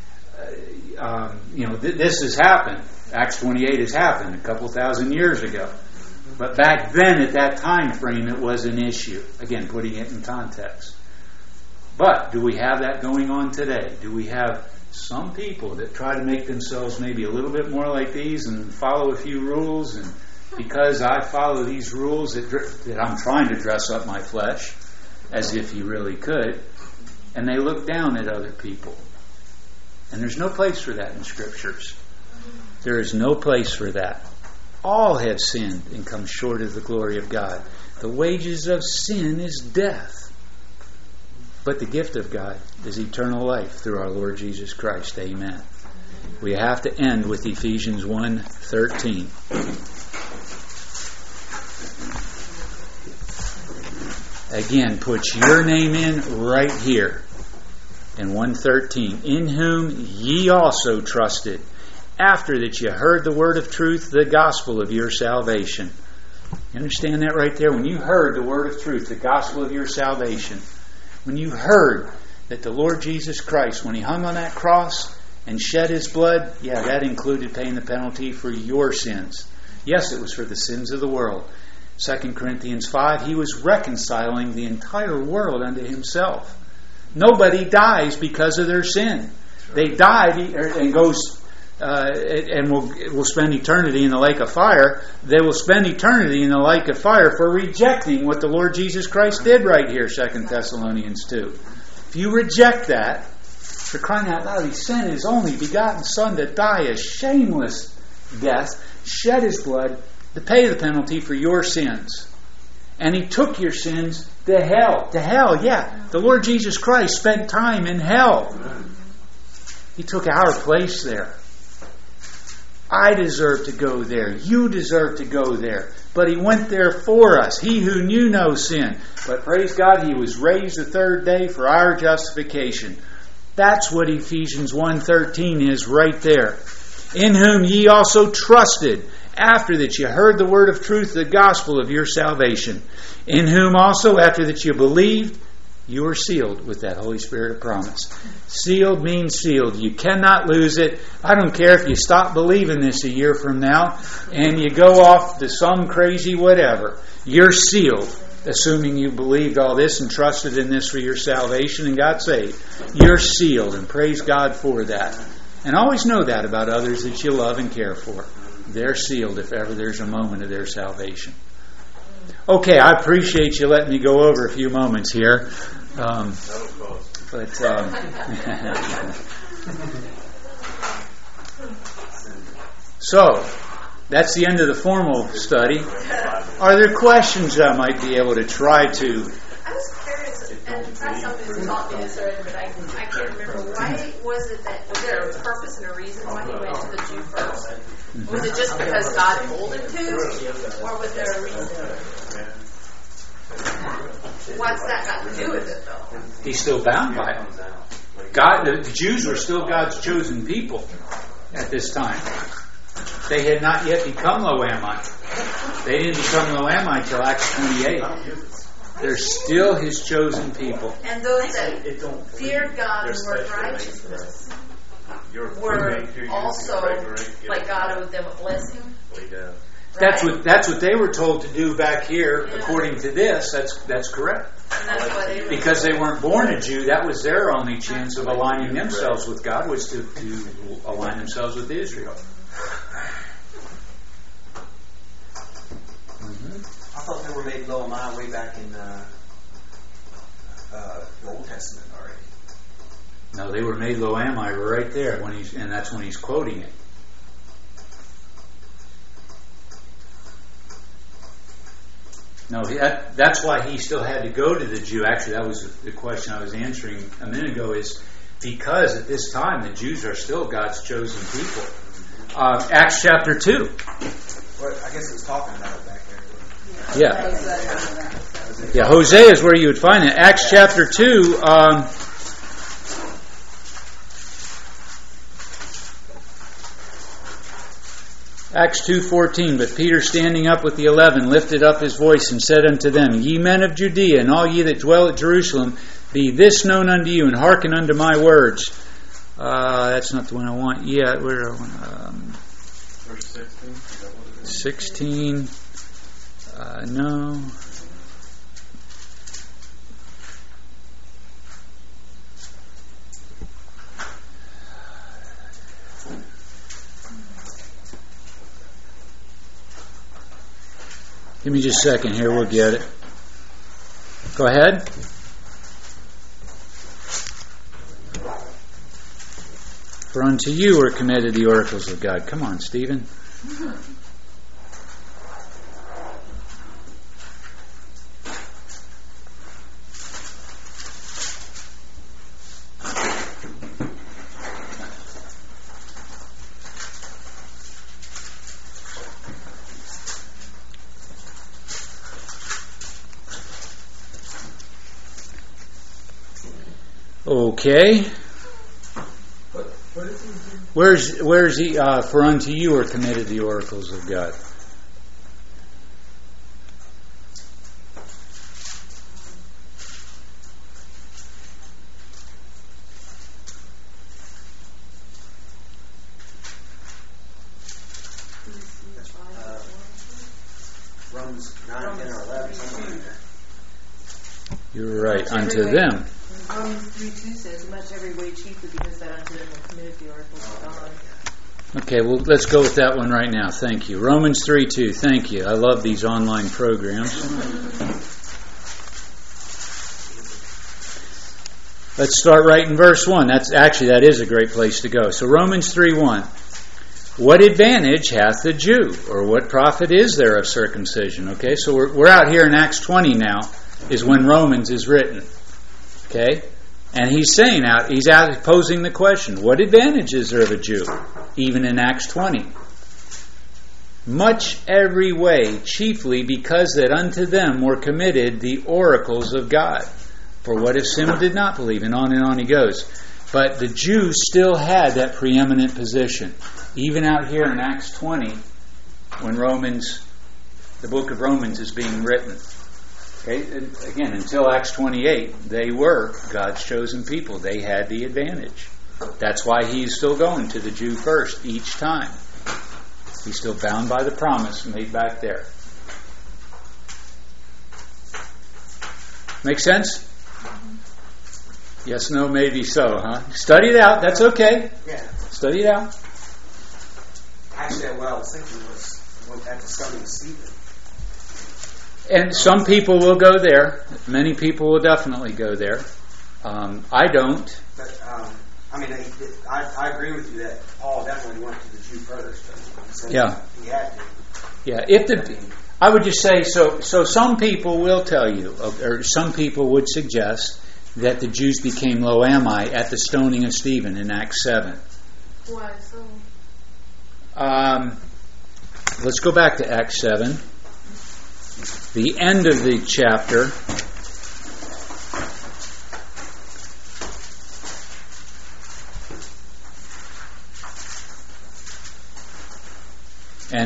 this has happened. Acts 28 has happened a couple thousand years ago. But back then, at that time frame, it was an issue. Again, putting it in context. But do we have that going on today? Do we have some people that try to make themselves maybe a little bit more like these and follow a few rules, and because I follow these rules that I'm trying to dress up my flesh as if you really could, and they look down at other people? And there's no place for that in Scriptures. There is no place for that. All have sinned and come short of the glory of God. The wages of sin is death. But the gift of God is eternal life through our Lord Jesus Christ. Amen. We have to end with Ephesians 1:13. Again, put your name in right here in 1:13. In whom ye also trusted, after that you heard the word of truth, the gospel of your salvation. You understand that right there? When you heard the word of truth, the gospel of your salvation, when you heard that the Lord Jesus Christ, when He hung on that cross and shed His blood, that included paying the penalty for your sins. Yes, it was for the sins of the world. 2 Corinthians 5, He was reconciling the entire world unto Himself. Nobody dies because of their sin. They die and goes and will spend eternity in the lake of fire. They will spend eternity in the lake of fire for rejecting what the Lord Jesus Christ did right here, 2 Thessalonians 2. If you reject that, for crying out loud, He sent His only begotten Son to die a shameless death, shed His blood to pay the penalty for your sins. And He took your sins to hell. To hell, yeah. The Lord Jesus Christ spent time in hell. He took our place there. I deserve to go there. You deserve to go there. But He went there for us. He who knew no sin. But praise God, He was raised the third day for our justification. That's what Ephesians 1:13 is right there. In whom ye also trusted, after that you heard the word of truth, the gospel of your salvation. In whom also, after that you believed, you are sealed with that Holy Spirit of promise. Sealed means sealed. You cannot lose it. I don't care if you stop believing this a year from now and you go off to some crazy whatever. You're sealed, assuming you believed all this and trusted in this for your salvation and got saved. You're sealed, and praise God for that. And always know that about others that you love and care for. They're sealed if ever there's a moment of their salvation. Okay, I appreciate you letting me go over a few moments here. So, that's the end of the formal study. Are there questions I might be able to try to... I was curious, and that's something that's taught me this already, but I can't remember. Why was it that, was there a purpose and a reason why He went to the Jew first? Was it just because God told Him to? Or was there a reason? What's that got to do with it, though? He's still bound by it. God, the Jews were still God's chosen people at this time. they had not yet become Lo-Ammi. They didn't become Lo-Ammi until Acts 28. They're still His chosen people. And those that feared God and worked righteousness were also, like God owed them a blessing. That's what they were told to do back here. Yeah. According to this, that's correct. And that's why they because they weren't born a Jew, that was their only chance of aligning themselves with God, was to align themselves with Israel. I thought they were made Lo-Ammi way back in the Old Testament already. No, they were made Lo-Ammi right there, and that's when he's quoting it. No, that's why he still had to go to the Jew. Actually, that was the question I was answering a minute ago, is because at this time the Jews are still God's chosen people. Acts chapter 2. Well, I guess it was talking about it back there. Yeah. Yeah, Hosea is where you would find it. Acts chapter 2. Acts 2:14. But Peter, standing up with the 11, lifted up his voice and said unto them, Ye men of Judea, and all ye that dwell at Jerusalem, be this known unto you, and hearken unto my words. That's not the one I want. Yeah, where? Verse 16. Is that what it is? 16. No. Give me just a second here, we'll get it. Go ahead. For unto you are committed the oracles of God. Come on, Stephen. Okay. Where's he? For unto you are committed the oracles of God. Romans 9, 10, or 11, somewhere in there. You're right. Unto them. Romans 3:2 says, much every way chiefly because that unto them were committed the oracles of God. Okay, well, let's go with that one right now. Thank you. Romans 3:2. Thank you. I love these online programs. Let's start right in verse 1. That is a great place to go. So Romans 3:1. What advantage hath the Jew? Or what profit is there of circumcision? Okay, so we're out here in Acts 20 now, is when Romans is written. Okay? And he's posing the question, what advantage is there of a Jew? Even in Acts 20. Much every way, chiefly because that unto them were committed the oracles of God. For what if some did not believe? And on he goes. But the Jews still had that preeminent position. Even out here in Acts 20, when the book of Romans is being written. Okay? And again, until Acts 28, they were God's chosen people. They had the advantage. That's why he's still going to the Jew first each time. He's still bound by the promise made back there. Make sense? Yes, no, maybe so, huh? Study it out. That's okay. Yeah. Study it out. Actually, what I was thinking was at the stoning of Stephen. And some people will go there. Many people will definitely go there. I don't. But, I agree with you that Paul definitely went to the Jew first. So yeah. He had to. Yeah. I would just say, so some people will tell you, or some people would suggest that the Jews became Lo-Ammi at the stoning of Stephen in Acts 7. Why so? Let's go back to Acts 7. The end of the chapter.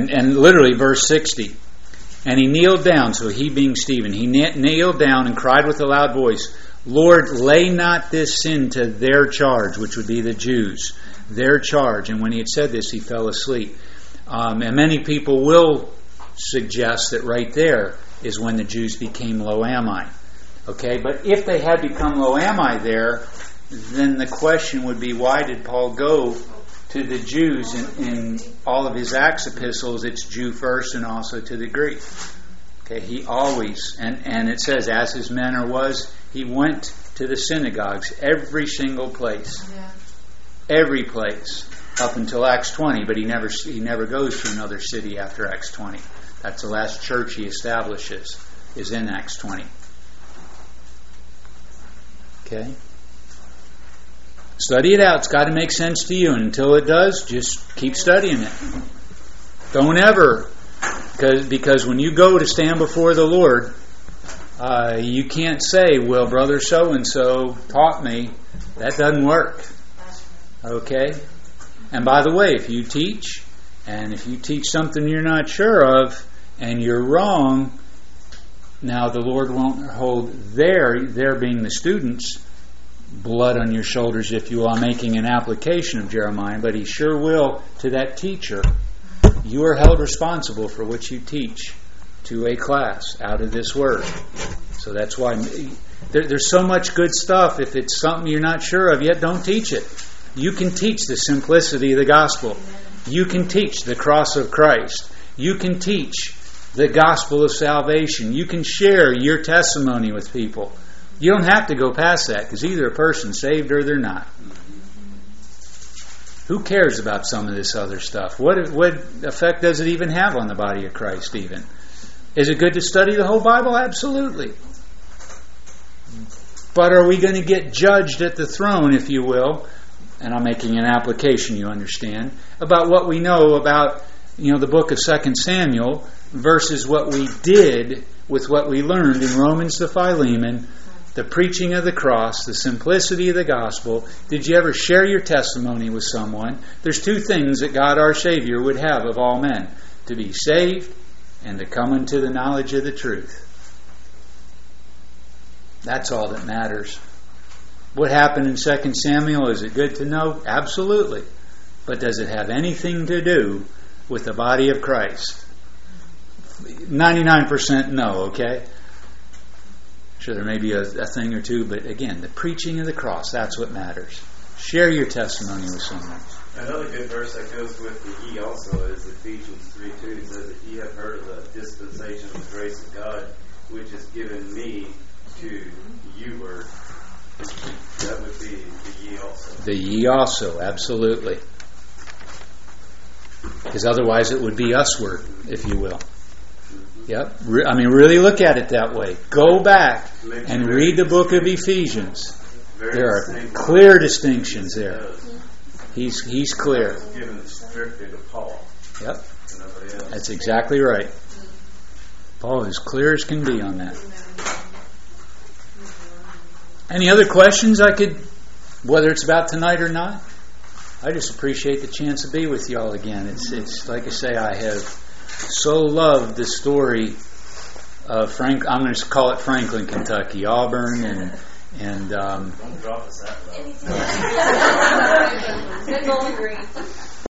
And literally verse 60. And he kneeled down, so he being Stephen, he kneeled down and cried with a loud voice, Lord, lay not this sin to their charge, which would be the Jews, their charge. And when he had said this, he fell asleep. And many people will suggest that right there is when the Jews became Lo-Ammi. Okay, but if they had become Lo-Ammi there, then the question would be, why did Paul go to the Jews in all of his Acts epistles? It's Jew first and also to the Greek. Okay, he always, and it says, as his manner was, he went to the synagogues, every single place. Yeah. Every place, up until Acts 20, but he never goes to another city after Acts 20. That's the last church he establishes, is in Acts 20. Okay? Study it out. It's got to make sense to you. And until it does, just keep studying it. Don't ever, because when you go to stand before the Lord, you can't say, well, brother so-and-so taught me. That doesn't work. Okay? And by the way, if you teach, and if you teach something you're not sure of, and you're wrong, now the Lord won't hold their being the students, blood on your shoulders, if you are making an application of Jeremiah, but he sure will to that teacher. You are held responsible for what you teach to a class out of this word. So that's why there's so much good stuff. If it's something you're not sure of yet, don't teach it. You can teach the simplicity of the gospel. You can teach the cross of Christ. You can teach the gospel of salvation. You can share your testimony with people. You don't have to go past that, because either a person's saved or they're not. Who cares about some of this other stuff? What effect does it even have on the body of Christ even? Is it good to study the whole Bible? Absolutely. But are we going to get judged at the throne, if you will, and I'm making an application, you understand, about what we know about, the book of 2 Samuel versus what we did with what we learned in Romans to Philemon, the preaching of the cross, the simplicity of the gospel. Did you ever share your testimony with someone? There's two things that God our Savior would have of all men: to be saved and to come into the knowledge of the truth. That's all that matters. What happened in 2 Samuel, is it good to know? Absolutely. But does it have anything to do with the body of Christ? 99% no, okay? Sure, there may be a thing or two, but again, the preaching of the cross, that's what matters. Share your testimony with someone. Another good verse that goes with the ye also is Ephesians 3:2. It says that ye have heard of the dispensation of the grace of God, which is given me to you word. That would be the ye also. The ye also, absolutely. Because otherwise it would be us word, if you will. Yep. Really look at it that way. Go back and read the book of Ephesians. There are clear distinctions there. He's clear. Yep. That's exactly right. Paul is clear as can be on that. Any other questions whether it's about tonight or not? I just appreciate the chance to be with y'all again. It's like I say, I have so loved the story of I'm going to call it Franklin, Kentucky, Auburn, and don't drop us that low.